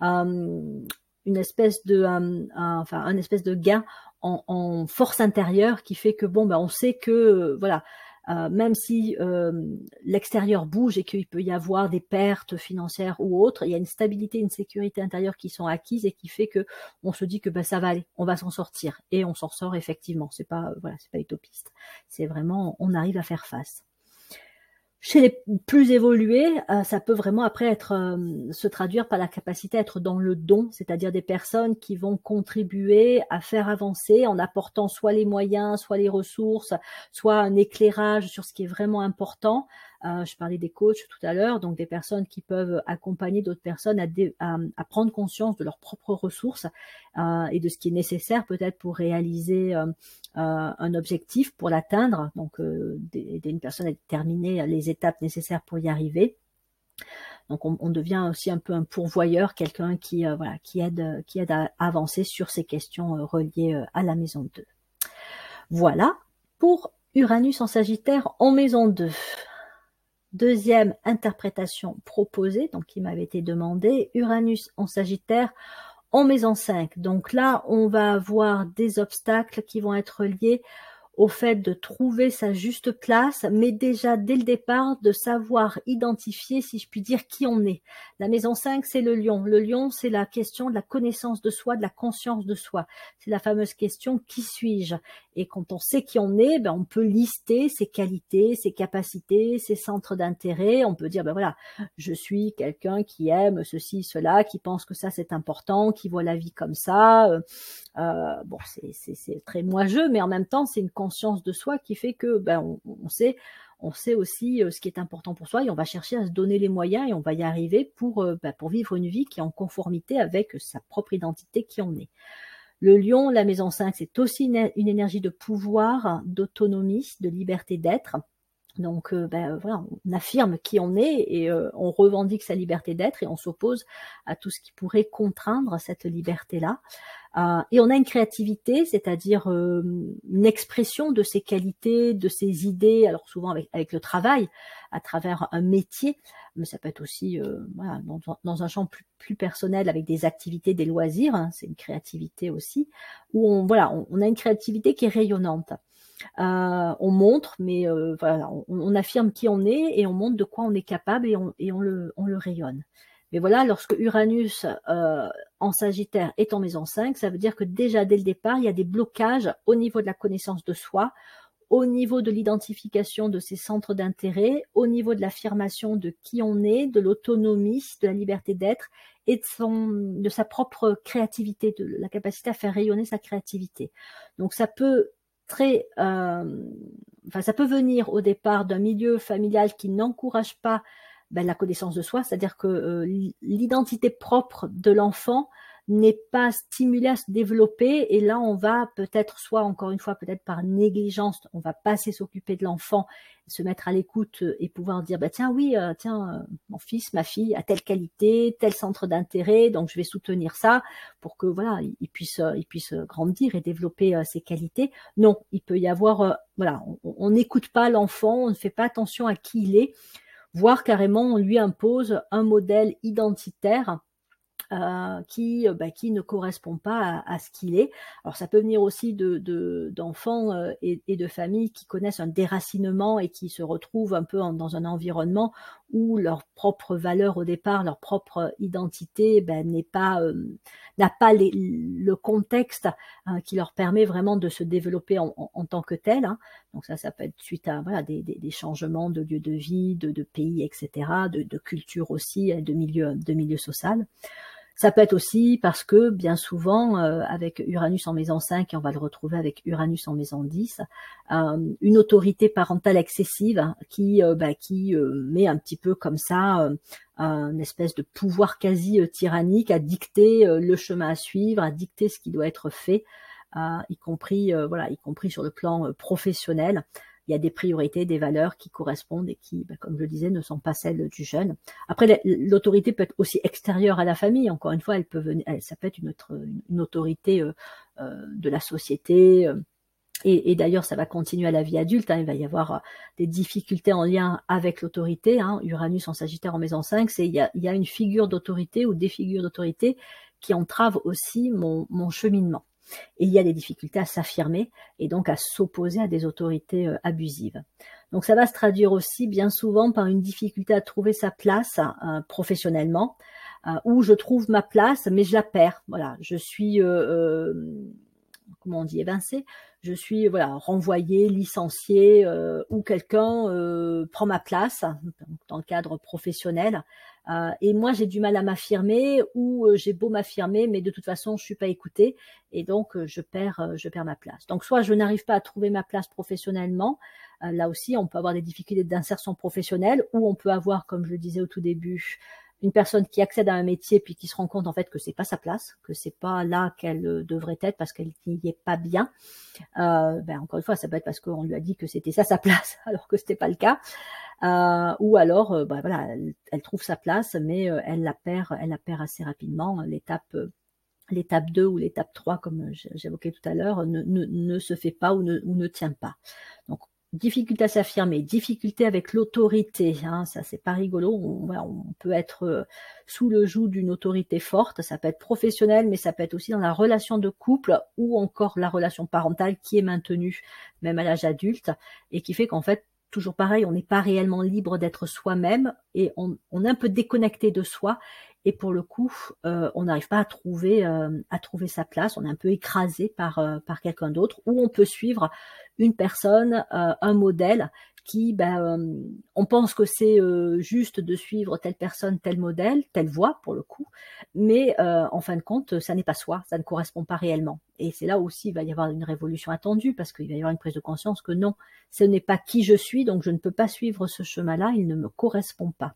euh, une espèce de, euh, un, enfin, un espèce de gain En, en force intérieure qui fait que bon ben on sait que euh, voilà euh, même si euh, l'extérieur bouge et qu'il peut y avoir des pertes financières ou autres, il y a une stabilité, une sécurité intérieure qui sont acquises et qui fait que on se dit que ben ça va aller, on va s'en sortir et on s'en sort effectivement. C'est pas euh, voilà, c'est pas utopiste, c'est vraiment on arrive à faire face. Chez les plus évolués, euh, ça peut vraiment après être euh, se traduire par la capacité à être dans le don, c'est-à-dire des personnes qui vont contribuer à faire avancer en apportant soit les moyens, soit les ressources, soit un éclairage sur ce qui est vraiment important. Euh, je parlais des coachs tout à l'heure, donc des personnes qui peuvent accompagner d'autres personnes à, dé, à, à prendre conscience de leurs propres ressources euh, et de ce qui est nécessaire peut-être pour réaliser euh, euh, un objectif, pour l'atteindre, donc euh, d'aider une personne à déterminer les étapes nécessaires pour y arriver. Donc on, on devient aussi un peu un pourvoyeur, quelqu'un qui, euh, voilà, qui, aide, qui aide à avancer sur ces questions euh, reliées euh, à la maison deux. Voilà pour Uranus en Sagittaire en maison deux. Deuxième interprétation proposée, donc qui m'avait été demandée, Uranus en Sagittaire en maison cinq. Donc là, on va avoir des obstacles qui vont être liés au fait de trouver sa juste place, mais déjà dès le départ de savoir identifier, si je puis dire, qui on est. La maison cinq, c'est le lion. Le lion, c'est la question de la connaissance de soi, de la conscience de soi. C'est la fameuse question « qui suis-je » Et quand on sait qui on est, ben on peut lister ses qualités, ses capacités, ses centres d'intérêt. On peut dire, ben voilà, je suis quelqu'un qui aime ceci, cela, qui pense que ça c'est important, qui voit la vie comme ça. Euh, bon, c'est très moi-je, mais en même temps, c'est une conscience de soi qui fait que ben on, on sait on sait aussi euh, ce qui est important pour soi et on va chercher à se donner les moyens et on va y arriver pour, euh, ben, pour vivre une vie qui est en conformité avec sa propre identité qui on est. Le lion, la maison cinq, c'est aussi une, une énergie de pouvoir, d'autonomie, de liberté d'être. Donc, euh, ben, voilà, on affirme qui on est et euh, on revendique sa liberté d'être et on s'oppose à tout ce qui pourrait contraindre cette liberté-là. Euh, et on a une créativité, c'est-à-dire euh, une expression de ses qualités, de ses idées, alors souvent avec, avec le travail, à travers un métier, mais ça peut être aussi euh, voilà, dans, dans un champ plus, plus personnel avec des activités, des loisirs, hein, c'est une créativité aussi, où on, voilà, on, on a une créativité qui est rayonnante. Euh, on montre, mais euh, voilà, on, on affirme qui on est et on montre de quoi on est capable et on, et on, le, on le rayonne. Mais voilà, lorsque Uranus euh, en Sagittaire est en maison cinq, ça veut dire que déjà dès le départ, il y a des blocages au niveau de la connaissance de soi, au niveau de l'identification de ses centres d'intérêt, au niveau de l'affirmation de qui on est, de l'autonomie, de la liberté d'être et de, son, de sa propre créativité, de la capacité à faire rayonner sa créativité. Donc ça peut très, euh, enfin ça peut venir au départ d'un milieu familial qui n'encourage pas ben, la connaissance de soi, c'est-à-dire que euh, l'identité propre de l'enfant n'est pas stimulée à se développer et là on va peut-être soit encore une fois peut-être par négligence, on va pas assez s'occuper de l'enfant, se mettre à l'écoute et pouvoir dire bah tiens oui euh, tiens euh, mon fils, ma fille a telle qualité, tel centre d'intérêt, donc je vais soutenir ça pour que voilà il puisse euh, il puisse grandir et développer euh, ses qualités. Non, il peut y avoir euh, voilà on n'écoute pas l'enfant, on ne fait pas attention à qui il est, voire carrément on lui impose un modèle identitaire Euh, qui, euh, bah, qui ne correspond pas à, à ce qu'il est. Alors ça peut venir aussi de, de, d'enfants euh, et, et de familles qui connaissent un déracinement et qui se retrouvent un peu en, dans un environnement où leur propre valeur au départ, leur propre identité ben, n'est pas, euh, n'a pas les, le contexte hein, qui leur permet vraiment de se développer en, en, en tant que tel. Hein. Donc ça, ça peut être suite à voilà, des, des, des changements de lieu de vie, de, de pays, et cetera, de, de culture aussi, de milieu, de milieu social. Ça peut être aussi parce que bien souvent, euh, avec Uranus en maison cinq, et on va le retrouver avec Uranus en maison dix, euh, une autorité parentale excessive qui, euh, bah, qui euh, met un petit peu comme ça euh, une espèce de pouvoir quasi euh, tyrannique à dicter euh, le chemin à suivre, à dicter ce qui doit être fait, euh, y compris, euh, voilà, y compris sur le plan euh, professionnel. Il y a des priorités, des valeurs qui correspondent et qui, bah, comme je le disais, ne sont pas celles du jeune. Après, l'autorité peut être aussi extérieure à la famille. Encore une fois, elle peut venir, elle, ça peut être une, autre, une autorité euh, euh, de la société. Euh, et, et d'ailleurs, ça va continuer à la vie adulte. Hein, il va y avoir des difficultés en lien avec l'autorité. Hein, Uranus en Sagittaire en maison cinq, c'est il y a, il y a une figure d'autorité ou des figures d'autorité qui entravent aussi mon, mon cheminement. Et il y a des difficultés à s'affirmer et donc à s'opposer à des autorités euh, abusives. Donc ça va se traduire aussi bien souvent par une difficulté à trouver sa place euh, professionnellement, euh, où je trouve ma place mais je la perds. Voilà, je suis euh, euh, comment on dit, évincé, je suis voilà renvoyé, licencié, euh, ou quelqu'un euh, prend ma place dans le cadre professionnel. Euh, et moi, j'ai du mal à m'affirmer, ou euh, j'ai beau m'affirmer, mais de toute façon, je suis pas écoutée, et donc euh, je perds, euh, je perds ma place. Donc, soit je n'arrive pas à trouver ma place professionnellement. Euh, là aussi, on peut avoir des difficultés d'insertion professionnelle, ou on peut avoir, comme je le disais au tout début, une personne qui accède à un métier puis qui se rend compte en fait que c'est pas sa place, que c'est pas là qu'elle devrait être parce qu'elle n'y est pas bien. Euh, ben encore une fois, ça peut être parce qu'on lui a dit que c'était ça sa place alors que c'était pas le cas. Euh, ou alors, euh, ben voilà, elle, elle trouve sa place, mais euh, elle la perd, elle la perd assez rapidement. L'étape euh, l'étape deux ou l'étape trois, comme j'évoquais tout à l'heure, ne, ne, ne se fait pas ou ne, ou ne tient pas. Donc, difficulté à s'affirmer, difficulté avec l'autorité, hein, ça c'est pas rigolo, on, voilà, on peut être euh, sous le joug d'une autorité forte, ça peut être professionnel, mais ça peut être aussi dans la relation de couple ou encore la relation parentale qui est maintenue même à l'âge adulte et qui fait qu'en fait, toujours pareil, on n'est pas réellement libre d'être soi-même et on, on est un peu déconnecté de soi. Et pour le coup, euh, on n'arrive pas à trouver euh, à trouver sa place. On est un peu écrasé par euh, par quelqu'un d'autre. Ou on peut suivre une personne, euh, un modèle qui, ben, euh, on pense que c'est euh, juste de suivre telle personne, tel modèle, telle voie pour le coup. Mais euh, en fin de compte, ça n'est pas soi, ça ne correspond pas réellement. Et c'est là aussi il va y avoir une révolution attendue parce qu'il va y avoir une prise de conscience que non, ce n'est pas qui je suis, donc je ne peux pas suivre ce chemin-là, il ne me correspond pas.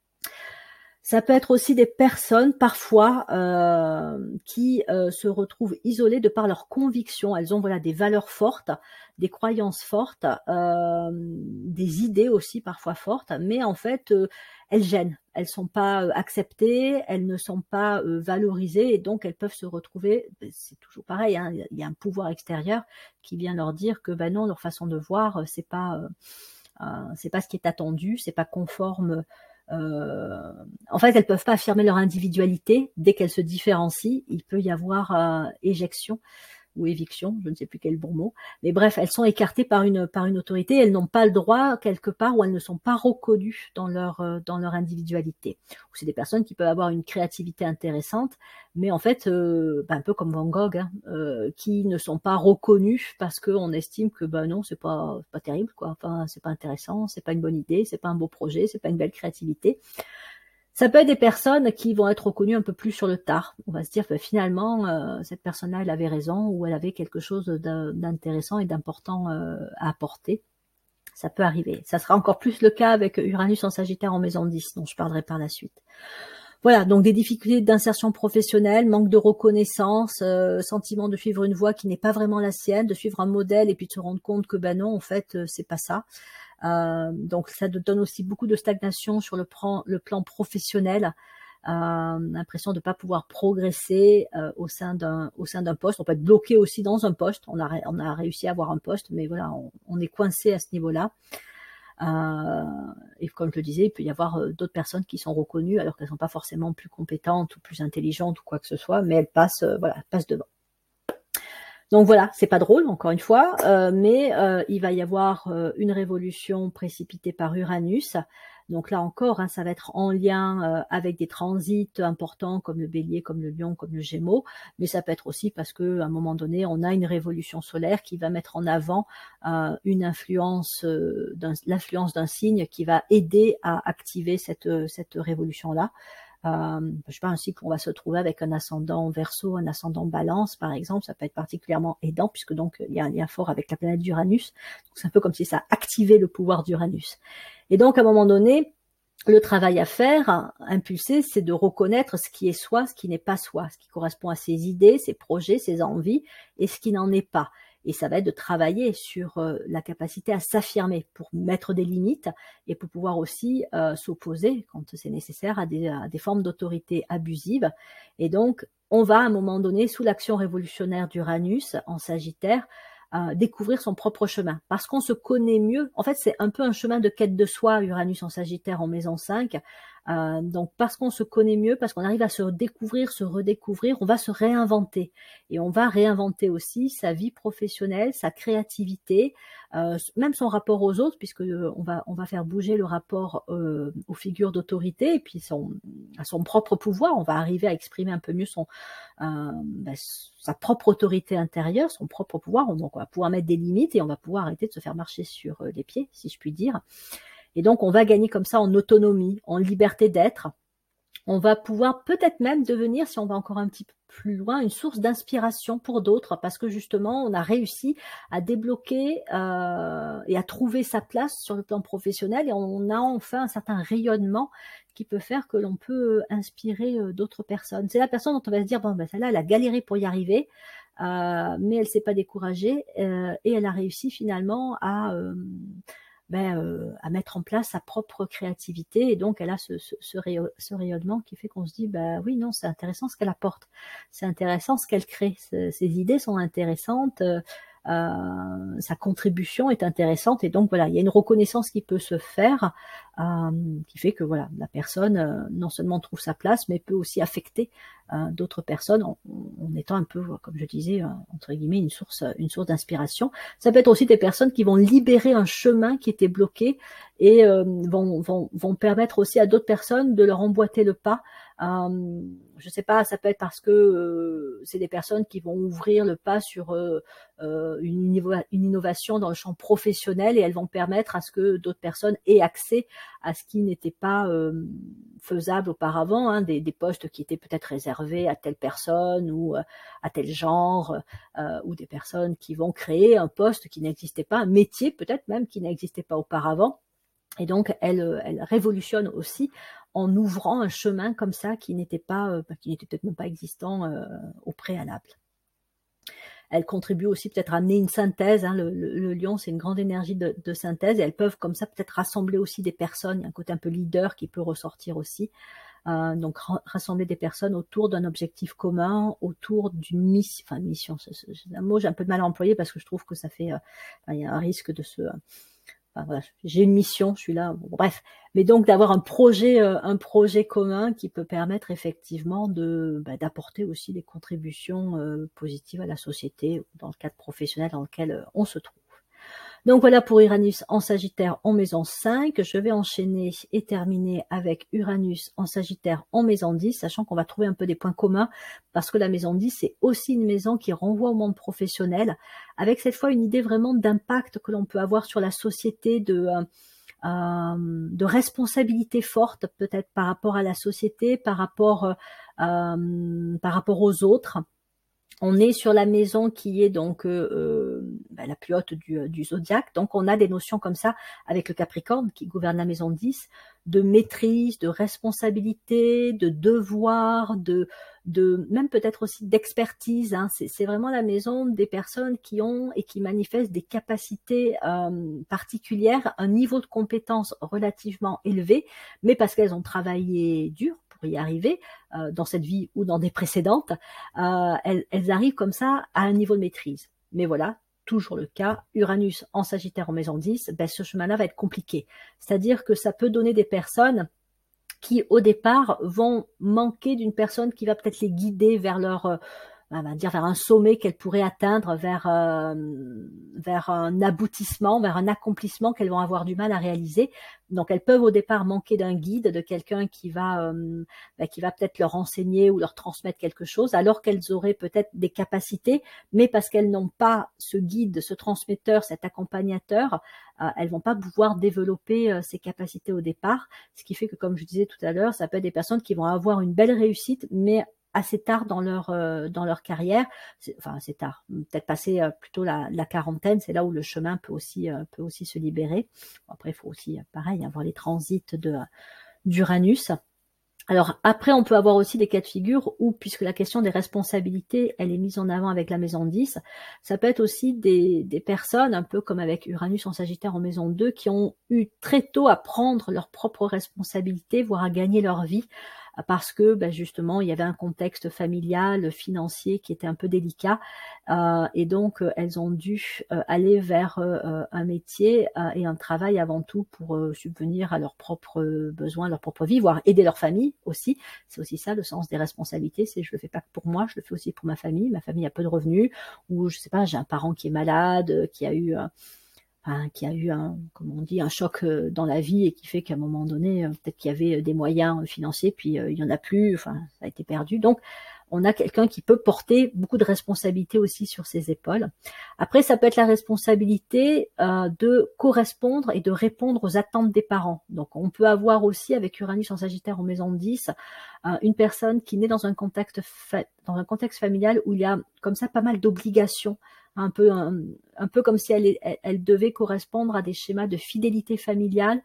Ça peut être aussi des personnes parfois euh, qui euh, se retrouvent isolées de par leurs convictions. Elles ont voilà des valeurs fortes, des croyances fortes, euh, des idées aussi parfois fortes, mais en fait euh, elles gênent. Elles sont pas euh, acceptées, elles ne sont pas euh, valorisées et donc elles peuvent se retrouver. C'est toujours pareil, hein, il y a un pouvoir extérieur qui vient leur dire que ben non, leur façon de voir c'est pas euh, euh, c'est pas ce qui est attendu, c'est pas conforme. Euh, en fait, elles peuvent pas affirmer leur individualité. Dès qu'elles se différencient, il peut y avoir euh, éjection ou éviction, je ne sais plus quel bon mot. Mais bref, elles sont écartées par une par une autorité. Elles n'ont pas le droit quelque part où elles ne sont pas reconnues dans leur euh, dans leur individualité. Ou c'est des personnes qui peuvent avoir une créativité intéressante, mais en fait, euh, ben, un peu comme Van Gogh, hein, euh, qui ne sont pas reconnues parce qu'on estime que ben non, c'est pas c'est pas terrible quoi. Enfin, c'est pas intéressant, c'est pas une bonne idée, c'est pas un beau projet, c'est pas une belle créativité. Ça peut être des personnes qui vont être reconnues un peu plus sur le tard. On va se dire que finalement, euh, cette personne-là, elle avait raison ou elle avait quelque chose d'intéressant et d'important euh, à apporter. Ça peut arriver. Ça sera encore plus le cas avec Uranus en Sagittaire en maison dix, dont je parlerai par la suite. Voilà, donc des difficultés d'insertion professionnelle, manque de reconnaissance, euh, sentiment de suivre une voie qui n'est pas vraiment la sienne, de suivre un modèle et puis de se rendre compte que ben non, en fait, euh, c'est pas ça. Euh, donc ça donne aussi beaucoup de stagnation sur le plan, le plan professionnel, euh, l'impression de ne pas pouvoir progresser euh, au sein d'un au sein d'un poste. On peut être bloqué aussi dans un poste. On a on a réussi à avoir un poste, mais voilà, on, on est coincé à ce niveau-là. Euh, et comme je le disais, il peut y avoir euh, d'autres personnes qui sont reconnues alors qu'elles sont pas forcément plus compétentes ou plus intelligentes ou quoi que ce soit, mais elles passent, euh, voilà, elles passent devant. Donc voilà, c'est pas drôle, encore une fois, euh, mais euh, il va y avoir euh, une révolution précipitée par Uranus. Donc là encore, hein, ça va être en lien euh, avec des transits importants comme le Bélier, comme le Lion, comme le Gémeaux, mais ça peut être aussi parce que à un moment donné, on a une révolution solaire qui va mettre en avant euh, une influence, euh, l'influence d'un signe qui va aider à activer cette cette révolution-là. Euh, je sais pas, un cycle où on va se trouver avec un ascendant Verseau, un ascendant Balance, par exemple, ça peut être particulièrement aidant puisque donc il y a un lien fort avec la planète d'Uranus. Donc c'est un peu comme si ça activait le pouvoir d'Uranus. Et donc à un moment donné, le travail à faire, impulsé, c'est de reconnaître ce qui est soi, ce qui n'est pas soi, ce qui correspond à ses idées, ses projets, ses envies, et ce qui n'en est pas. Et ça va être de travailler sur euh, la capacité à s'affirmer pour mettre des limites et pour pouvoir aussi euh, s'opposer, quand c'est nécessaire, à des, à des formes d'autorité abusive. Et donc, on va à un moment donné, sous l'action révolutionnaire d'Uranus en Sagittaire, Euh, découvrir son propre chemin, parce qu'on se connaît mieux. En fait, c'est un peu un chemin de quête de soi, Uranus en Sagittaire en maison cinq. Euh, donc, parce qu'on se connaît mieux, parce qu'on arrive à se découvrir, se redécouvrir, on va se réinventer. Et on va réinventer aussi sa vie professionnelle, sa créativité, euh, même son rapport aux autres, puisque euh, on va on va faire bouger le rapport euh, aux figures d'autorité et puis son à son propre pouvoir. On va arriver à exprimer un peu mieux son euh, ben, sa propre autorité intérieure, son propre pouvoir. Donc, on va pouvoir mettre des limites et on va pouvoir arrêter de se faire marcher sur les pieds, si je puis dire. Et donc, on va gagner comme ça en autonomie, en liberté d'être. On va pouvoir peut-être même devenir, si on va encore un petit peu plus loin, une source d'inspiration pour d'autres, parce que justement, on a réussi à débloquer euh, et à trouver sa place sur le plan professionnel, et on a enfin un certain rayonnement qui peut faire que l'on peut inspirer d'autres personnes. C'est la personne dont on va se dire, bon, ben celle-là, elle a galéré pour y arriver, euh, mais elle s'est pas découragée, euh, et elle a réussi finalement à... Euh, Ben, euh, à mettre en place sa propre créativité, et donc elle a ce, ce, ce, rayon, ce rayonnement qui fait qu'on se dit bah oui, non, c'est intéressant ce qu'elle apporte, c'est intéressant ce qu'elle crée, ses idées sont intéressantes, euh, euh, sa contribution est intéressante, et donc voilà, il y a une reconnaissance qui peut se faire, euh, qui fait que voilà, la personne euh, non seulement trouve sa place, mais peut aussi affecter euh, d'autres personnes en, en étant un peu, comme je disais, euh, entre guillemets, une source, une source d'inspiration. Ça peut être aussi des personnes qui vont libérer un chemin qui était bloqué et euh, vont, vont, vont permettre aussi à d'autres personnes de leur emboîter le pas. Euh, je sais pas, ça peut être parce que euh, c'est des personnes qui vont ouvrir le pas sur euh, euh, une, une innovation dans le champ professionnel, et elles vont permettre à ce que d'autres personnes aient accès à ce qui n'était pas euh, faisable auparavant, hein, des, des postes qui étaient peut-être réservés à telle personne ou euh, à tel genre, euh, ou des personnes qui vont créer un poste qui n'existait pas, un métier peut-être même qui n'existait pas auparavant. Et donc, elle, elle révolutionne aussi en ouvrant un chemin comme ça qui n'était pas, euh, qui n'était peut-être même pas existant euh, au préalable. Elle contribue aussi peut-être à amener une synthèse. Hein, le, le, le lion, c'est une grande énergie de, de synthèse, et elles peuvent comme ça peut-être rassembler aussi des personnes. Il y a un côté un peu leader qui peut ressortir aussi. Euh, donc rassembler des personnes autour d'un objectif commun, autour d'une mission. Enfin, mission, c'est un mot j'ai un peu de mal à employer parce que je trouve que ça fait, euh, enfin, il y a un risque de se... Enfin, voilà, j'ai une mission, je suis là, bon, bref. Mais donc d'avoir un projet, euh, un projet commun qui peut permettre effectivement de bah, d'apporter aussi des contributions euh, positives à la société dans le cadre professionnel dans lequel euh, on se trouve. Donc voilà pour Uranus en Sagittaire en maison cinq. Je vais enchaîner et terminer avec Uranus en Sagittaire en maison dix, sachant qu'on va trouver un peu des points communs, parce que la maison dix, c'est aussi une maison qui renvoie au monde professionnel, avec cette fois une idée vraiment d'impact que l'on peut avoir sur la société, de, euh, de responsabilité forte peut-être par rapport à la société, par rapport, euh, par rapport aux autres. On est sur la maison qui est donc euh, ben, la plus haute du, du zodiaque. Donc, on a des notions comme ça avec le Capricorne qui gouverne la maison dix, de maîtrise, de responsabilité, de devoir, de, de même peut-être aussi d'expertise. Hein. C'est vraiment la maison des personnes qui ont et qui manifestent des capacités euh, particulières, un niveau de compétence relativement élevé, mais parce qu'elles ont travaillé dur pour y arriver, euh, dans cette vie ou dans des précédentes, euh, elles, elles arrivent comme ça à un niveau de maîtrise. Mais voilà, toujours le cas, Uranus en Sagittaire en maison dix, ben, ce chemin-là va être compliqué. C'est-à-dire que ça peut donner des personnes qui, au départ, vont manquer d'une personne qui va peut-être les guider vers leur... Euh, on va dire vers un sommet qu'elles pourraient atteindre, vers, euh, vers un aboutissement, vers un accomplissement qu'elles vont avoir du mal à réaliser. Donc elles peuvent au départ manquer d'un guide, de quelqu'un qui va, euh, bah, qui va peut-être leur enseigner ou leur transmettre quelque chose, alors qu'elles auraient peut-être des capacités, mais parce qu'elles n'ont pas ce guide, ce transmetteur, cet accompagnateur, euh, elles vont pas pouvoir développer euh, ces capacités au départ. Ce qui fait que, comme je disais tout à l'heure, ça peut être des personnes qui vont avoir une belle réussite, mais assez tard dans leur euh, dans leur carrière, enfin assez tard, peut-être passer euh, plutôt la, la quarantaine, c'est là où le chemin peut aussi euh, peut aussi se libérer. Bon, après, il faut aussi, euh, pareil, avoir les transits de d'Uranus. Alors après, on peut avoir aussi des cas de figure où, puisque la question des responsabilités, elle est mise en avant avec la maison dix, ça peut être aussi des, des personnes, un peu comme avec Uranus en Sagittaire en maison deux, qui ont eu très tôt à prendre leurs propres responsabilités, voire à gagner leur vie, parce que ben justement, il y avait un contexte familial, financier qui était un peu délicat, euh, et donc euh, elles ont dû euh, aller vers euh, un métier euh, et un travail avant tout pour euh, subvenir à leurs propres besoins, à leur propre vie, voire aider leur famille aussi. C'est aussi ça le sens des responsabilités, c'est je le fais pas que pour moi, je le fais aussi pour ma famille. Ma famille a peu de revenus, ou je sais pas, j'ai un parent qui est malade, qui a eu euh, Enfin, qui a eu un, comment on dit, un choc dans la vie et qui fait qu'à un moment donné, peut-être qu'il y avait des moyens financiers, puis euh, il y en a plus, enfin, ça a été perdu. Donc, on a quelqu'un qui peut porter beaucoup de responsabilités aussi sur ses épaules. Après, ça peut être la responsabilité euh, de correspondre et de répondre aux attentes des parents. Donc, on peut avoir aussi, avec Uranus en Sagittaire en maison dix, euh, une personne qui naît dans un contexte, fa dans un contexte familial où il y a comme ça pas mal d'obligations, un peu, un, un peu comme si elle, elle, elle devait correspondre à des schémas de fidélité familiale,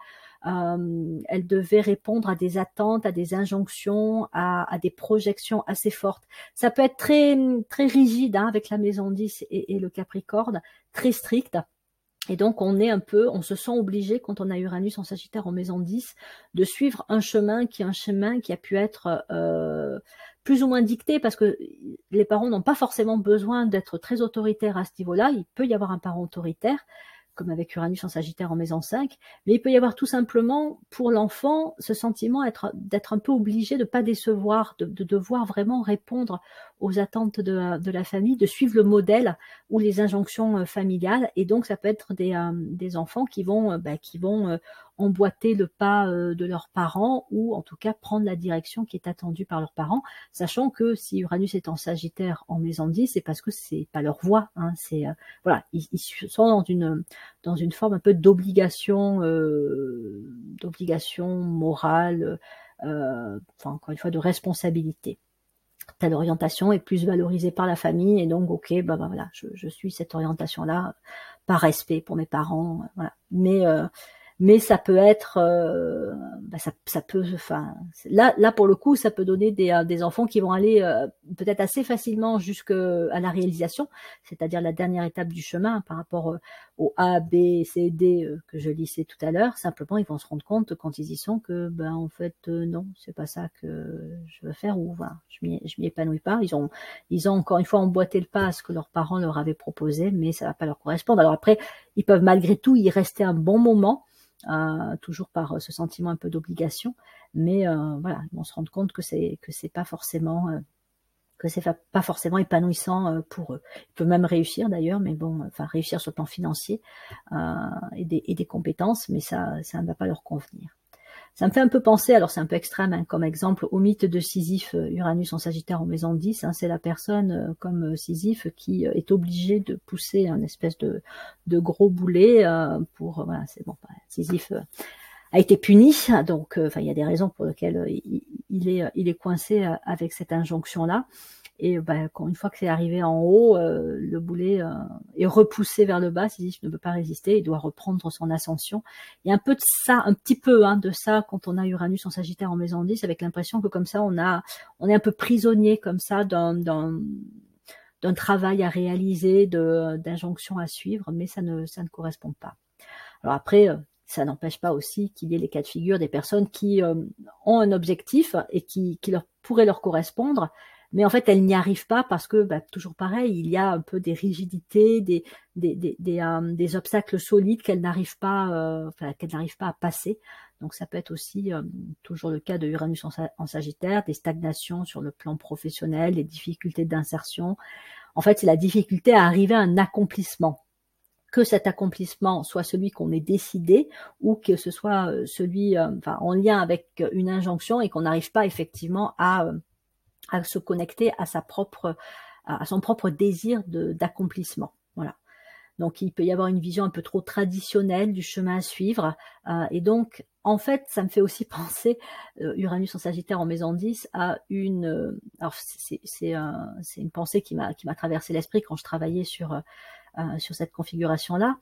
euh, elle devait répondre à des attentes, à des injonctions, à, à des projections assez fortes. Ça peut être très, très rigide hein, avec la maison dix et, et le Capricorne, très strict. Et donc, on est un peu, on se sent obligé, quand on a Uranus en Sagittaire en maison dix, de suivre un chemin qui est un chemin qui a pu être euh, plus ou moins dicté, parce que les parents n'ont pas forcément besoin d'être très autoritaires à ce niveau-là. Il peut y avoir un parent autoritaire, comme avec Uranus en Sagittaire en maison cinq, mais il peut y avoir tout simplement, pour l'enfant, ce sentiment d'être un peu obligé de ne pas décevoir, de, de devoir vraiment répondre aux attentes de, de la famille, de suivre le modèle ou les injonctions familiales. Et donc, ça peut être des, euh, des enfants qui vont, euh, bah, qui vont euh, emboîter le pas euh, de leurs parents, ou en tout cas prendre la direction qui est attendue par leurs parents, sachant que si Uranus est en Sagittaire en maison dix, c'est parce que c'est pas leur voie. Hein, c'est euh, voilà, ils, ils sont dans une dans une forme un peu d'obligation, euh, d'obligation morale, euh, enfin encore une fois de responsabilité. Telle orientation est plus valorisée par la famille, et donc ok, bah, bah voilà, je, je suis cette orientation-là par respect pour mes parents, voilà. Mais euh, mais ça peut être, euh, bah ça, ça peut, enfin, là, là pour le coup, ça peut donner des, euh, des enfants qui vont aller euh, peut-être assez facilement jusqu'à la réalisation, c'est-à-dire la dernière étape du chemin par rapport euh, au A, B, C, D euh, que je lisais tout à l'heure. Simplement, ils vont se rendre compte quand ils y sont que, ben en fait, euh, non, c'est pas ça que je veux faire, ou voilà, je m'y, je m'y épanouis pas. Ils ont, ils ont encore une fois emboîté le pas à ce que leurs parents leur avaient proposé, mais ça va pas leur correspondre. Alors après, ils peuvent malgré tout y rester un bon moment. Euh, toujours par ce sentiment un peu d'obligation, mais euh, voilà, ils vont se rendre compte que c'est que c'est pas forcément euh, que c'est pas forcément épanouissant euh, pour eux. Ils peuvent même réussir d'ailleurs, mais bon, enfin réussir sur le plan financier euh, et, des, et des compétences, mais ça ça ne va pas leur convenir. Ça me fait un peu penser, alors c'est un peu extrême hein, comme exemple, au mythe de Sisyphe, Uranus en Sagittaire en maison dix. Hein, c'est la personne euh, comme Sisyphe qui euh, est obligée de pousser un espèce de, de gros boulet euh, pour... Euh, voilà, c'est bon, bah, Sisyphe euh, a été puni, donc enfin euh, il y a des raisons pour lesquelles euh, il, il, est, il est coincé euh, avec cette injonction-là. Et ben, quand une fois que c'est arrivé en haut, euh, le boulet euh, est repoussé vers le bas. Sisyphe ne peut pas résister, il doit reprendre son ascension. Il y a un peu de ça, un petit peu hein, de ça quand on a Uranus en Sagittaire en maison dix, avec l'impression que comme ça on a, on est un peu prisonnier comme ça d'un d'un travail à réaliser, de d'injonctions à suivre, mais ça ne ça ne correspond pas. Alors après, ça n'empêche pas aussi qu'il y ait les cas de figure des personnes qui euh, ont un objectif et qui, qui leur pourrait leur correspondre, mais en fait, elle n'y arrive pas parce que, bah, toujours pareil, il y a un peu des rigidités, des, des, des, des, euh, des obstacles solides qu'elle n'arrive pas, euh, enfin, qu'elle n'arrive pas à passer. Donc, ça peut être aussi euh, toujours le cas de Uranus en, en Sagittaire, des stagnations sur le plan professionnel, des difficultés d'insertion. En fait, c'est la difficulté à arriver à un accomplissement. Que cet accomplissement soit celui qu'on ait décidé ou que ce soit celui, euh, enfin, en lien avec une injonction et qu'on n'arrive pas effectivement à, à se connecter à sa propre, à son propre désir de, d'accomplissement. Voilà. Donc, il peut y avoir une vision un peu trop traditionnelle du chemin à suivre. Euh, et donc, en fait, ça me fait aussi penser, euh, Uranus en Sagittaire en maison dix, à une... Euh, alors, c'est, c'est, euh, c'est une pensée qui m'a, qui m'a traversé l'esprit quand je travaillais sur... Euh, Euh, sur cette configuration-là,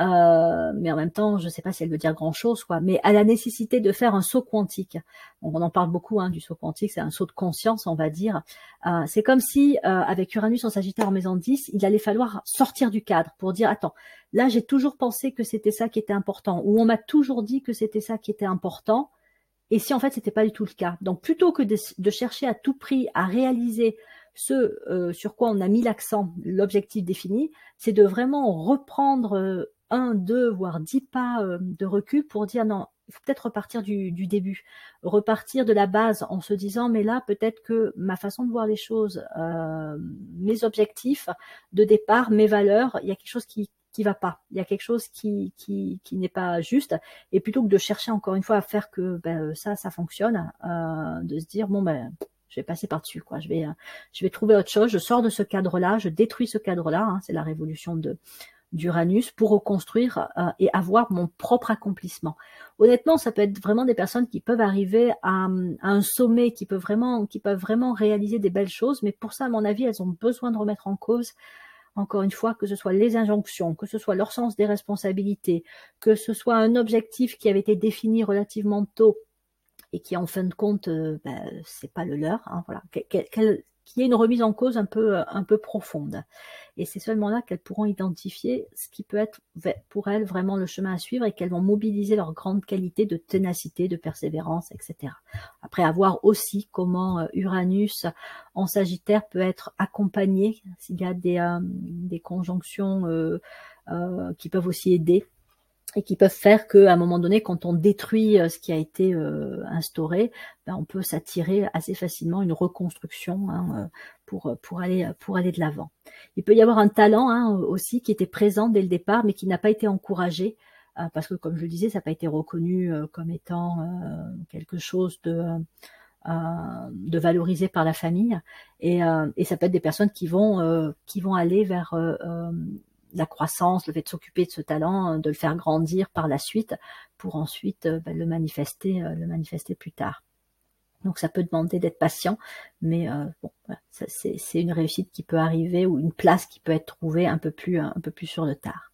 euh, mais en même temps, je ne sais pas si elle veut dire grand-chose, quoi. Mais à la nécessité de faire un saut quantique. Donc, on en parle beaucoup hein, du saut quantique, c'est un saut de conscience, on va dire. Euh, c'est comme si, euh, avec Uranus en Sagittaire en maison dix, il allait falloir sortir du cadre pour dire, attends, là, j'ai toujours pensé que c'était ça qui était important, ou on m'a toujours dit que c'était ça qui était important, et si en fait, c'était pas du tout le cas. Donc, plutôt que de, de chercher à tout prix à réaliser ce euh, sur quoi on a mis l'accent, l'objectif défini, c'est de vraiment reprendre euh, un, deux, voire dix pas euh, de recul pour dire non, il faut peut-être repartir du, du début, repartir de la base en se disant mais là peut-être que ma façon de voir les choses, euh, mes objectifs de départ, mes valeurs, il y a quelque chose qui qui va pas, il y a quelque chose qui qui, qui n'est pas juste, et plutôt que de chercher encore une fois à faire que ben, ça ça fonctionne, euh, de se dire bon ben je vais passer par-dessus, quoi. Je vais, euh, je vais trouver autre chose. Je sors de ce cadre-là, je détruis ce cadre-là. Hein, c'est la révolution de d'Uranus pour reconstruire euh, et avoir mon propre accomplissement. Honnêtement, ça peut être vraiment des personnes qui peuvent arriver à, à un sommet, qui peuvent vraiment, qui peuvent vraiment réaliser des belles choses. Mais pour ça, à mon avis, elles ont besoin de remettre en cause, encore une fois, que ce soit les injonctions, que ce soit leur sens des responsabilités, que ce soit un objectif qui avait été défini relativement tôt et qui en fin de compte, euh, ben, c'est pas le leur, hein, voilà, qu'il y ait une remise en cause un peu, un peu profonde. Et c'est seulement là qu'elles pourront identifier ce qui peut être pour elles vraiment le chemin à suivre et qu'elles vont mobiliser leurs grandes qualités de ténacité, de persévérance, et cetera. Après, à voir aussi comment Uranus en Sagittaire peut être accompagné, s'il y a des, euh, des conjonctions euh, euh, qui peuvent aussi aider, et qui peuvent faire qu'à un moment donné, quand on détruit ce qui a été euh, instauré, ben on peut s'attirer assez facilement une reconstruction hein, pour pour aller pour aller de l'avant. Il peut y avoir un talent hein, aussi qui était présent dès le départ, mais qui n'a pas été encouragé euh, parce que, comme je le disais, ça n'a pas été reconnu euh, comme étant euh, quelque chose de euh, de valorisé par la famille, et, euh, et ça peut être des personnes qui vont euh, qui vont aller vers euh, euh, la croissance, le fait de s'occuper de ce talent, de le faire grandir par la suite, pour ensuite ben, le manifester, le manifester plus tard. Donc ça peut demander d'être patient, mais euh, bon, c'est une réussite qui peut arriver, ou une place qui peut être trouvée un peu plus, un peu plus sur le tard.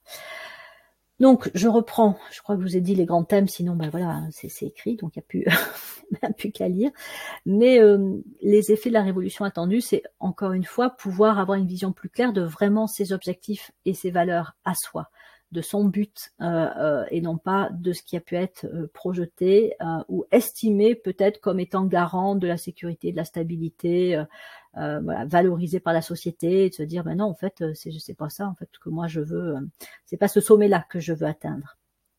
Donc je reprends, je crois que je vous ai dit les grands thèmes, sinon ben voilà, c'est écrit, donc il n'y a plus, plus qu'à lire. Mais euh, les effets de la révolution attendue, c'est encore une fois pouvoir avoir une vision plus claire de vraiment ses objectifs et ses valeurs à soi, de son but, euh, euh, et non pas de ce qui a pu être euh, projeté euh, ou estimé peut-être comme étant garant de la sécurité, de la stabilité, euh, euh, voilà, valorisé par la société, et de se dire ben non, en fait c'est c'est pas ça en fait que moi je veux, euh, c'est pas ce sommet-là que je veux atteindre.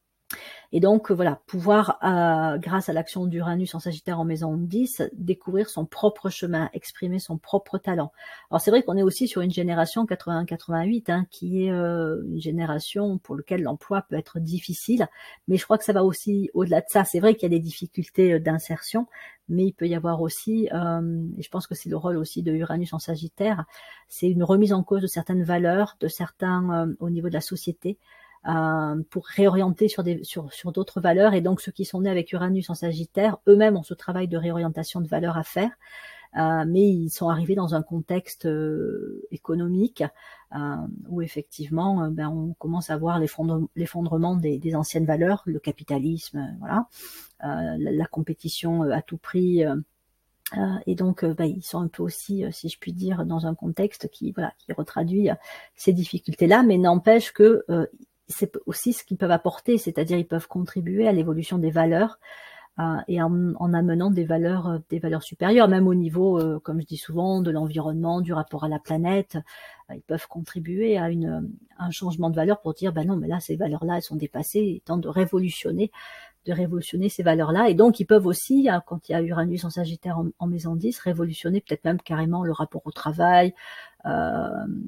Et donc, voilà, pouvoir, euh, grâce à l'action d'Uranus en Sagittaire en maison dix, découvrir son propre chemin, exprimer son propre talent. Alors, c'est vrai qu'on est aussi sur une génération quatre-vingt-un quatre-vingt-huit, hein, qui est euh, une génération pour laquelle l'emploi peut être difficile, mais je crois que ça va aussi au-delà de ça. C'est vrai qu'il y a des difficultés d'insertion, mais il peut y avoir aussi, euh, et je pense que c'est le rôle aussi de Uranus en Sagittaire, c'est une remise en cause de certaines valeurs, de certains, euh, au niveau de la société, Euh, pour réorienter sur des sur sur d'autres valeurs. Et donc ceux qui sont nés avec Uranus en Sagittaire, eux-mêmes ont ce travail de réorientation de valeurs à faire, euh, mais ils sont arrivés dans un contexte euh, économique euh, où effectivement euh, ben, on commence à voir l'effondrement des, des anciennes valeurs, le capitalisme, euh, voilà, euh, la, la compétition à tout prix, euh, Euh, et donc, euh, bah, ils sont un peu aussi, euh, si je puis dire, dans un contexte qui, voilà, qui retraduit euh, ces difficultés-là, mais n'empêche que euh, c'est aussi ce qu'ils peuvent apporter, c'est-à-dire ils peuvent contribuer à l'évolution des valeurs, euh, et en, en amenant des valeurs, des valeurs supérieures, même au niveau, euh, comme je dis souvent, de l'environnement, du rapport à la planète. Euh, ils peuvent contribuer à une, un changement de valeur pour dire, ben non, mais là, ces valeurs-là, elles sont dépassées, et temps de révolutionner de révolutionner ces valeurs-là. Et donc, ils peuvent aussi, hein, quand il y a Uranus en Sagittaire en, en maison dix, révolutionner peut-être même carrément le rapport au travail, euh,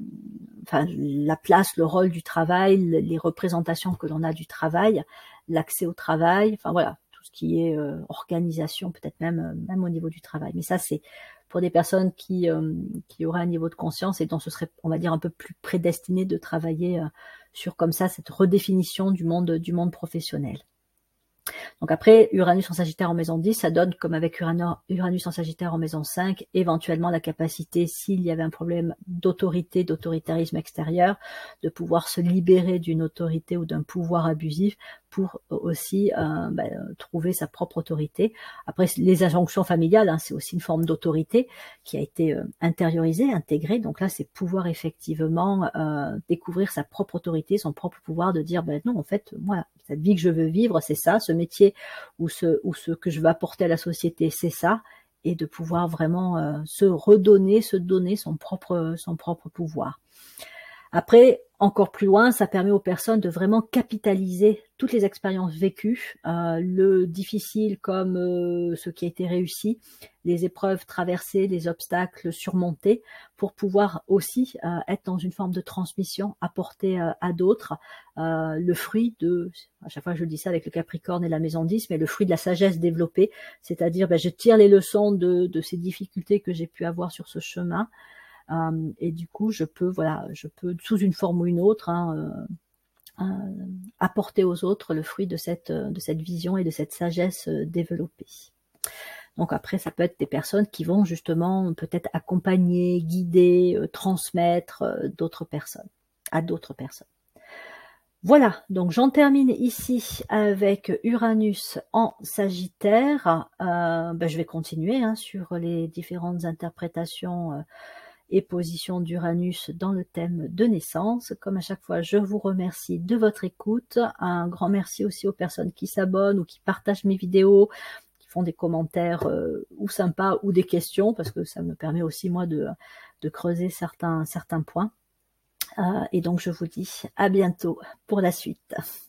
enfin, la place, le rôle du travail, les représentations que l'on a du travail, l'accès au travail, enfin voilà, tout ce qui est euh, organisation, peut-être même, euh, même au niveau du travail. Mais ça, c'est pour des personnes qui, euh, qui auraient un niveau de conscience et dont ce serait, on va dire, un peu plus prédestiné de travailler euh, sur comme ça cette redéfinition du monde, du monde professionnel. Donc après, Uranus en Sagittaire en maison dix, ça donne comme avec Uranus en Sagittaire en maison cinq, éventuellement la capacité, s'il y avait un problème d'autorité, d'autoritarisme extérieur, de pouvoir se libérer d'une autorité ou d'un pouvoir abusif pour aussi euh, ben, trouver sa propre autorité. Après, les injonctions familiales, hein, c'est aussi une forme d'autorité qui a été euh, intériorisée, intégrée. Donc là, c'est pouvoir effectivement euh, découvrir sa propre autorité, son propre pouvoir de dire, ben non, en fait, moi, cette vie que je veux vivre, c'est ça, ce métier ou ce, ou ce que je veux apporter à la société, c'est ça, et de pouvoir vraiment euh, se redonner, se donner son propre, son propre pouvoir. Après, encore plus loin, ça permet aux personnes de vraiment capitaliser toutes les expériences vécues, euh, le difficile comme euh, ce qui a été réussi, les épreuves traversées, les obstacles surmontés, pour pouvoir aussi euh, être dans une forme de transmission, apporter euh, à d'autres euh, le fruit de, à chaque fois je dis ça avec le Capricorne et la maison dix, mais le fruit de la sagesse développée, c'est-à-dire ben, je tire les leçons de, de ces difficultés que j'ai pu avoir sur ce chemin, Euh, et du coup, je peux, voilà, je peux sous une forme ou une autre, hein, euh, euh, apporter aux autres le fruit de cette, de cette vision et de cette sagesse euh, développée. Donc après, ça peut être des personnes qui vont justement peut-être accompagner, guider, euh, transmettre euh, d'autres personnes, à d'autres personnes. Voilà, donc j'en termine ici avec Uranus en Sagittaire. Euh, ben, je vais continuer hein, sur les différentes interprétations euh, et position d'Uranus dans le thème de naissance. Comme à chaque fois, je vous remercie de votre écoute. Un grand merci aussi aux personnes qui s'abonnent ou qui partagent mes vidéos, qui font des commentaires euh, ou sympas ou des questions, parce que ça me permet aussi moi de, de creuser certains, certains points. Euh, et donc je vous dis à bientôt pour la suite.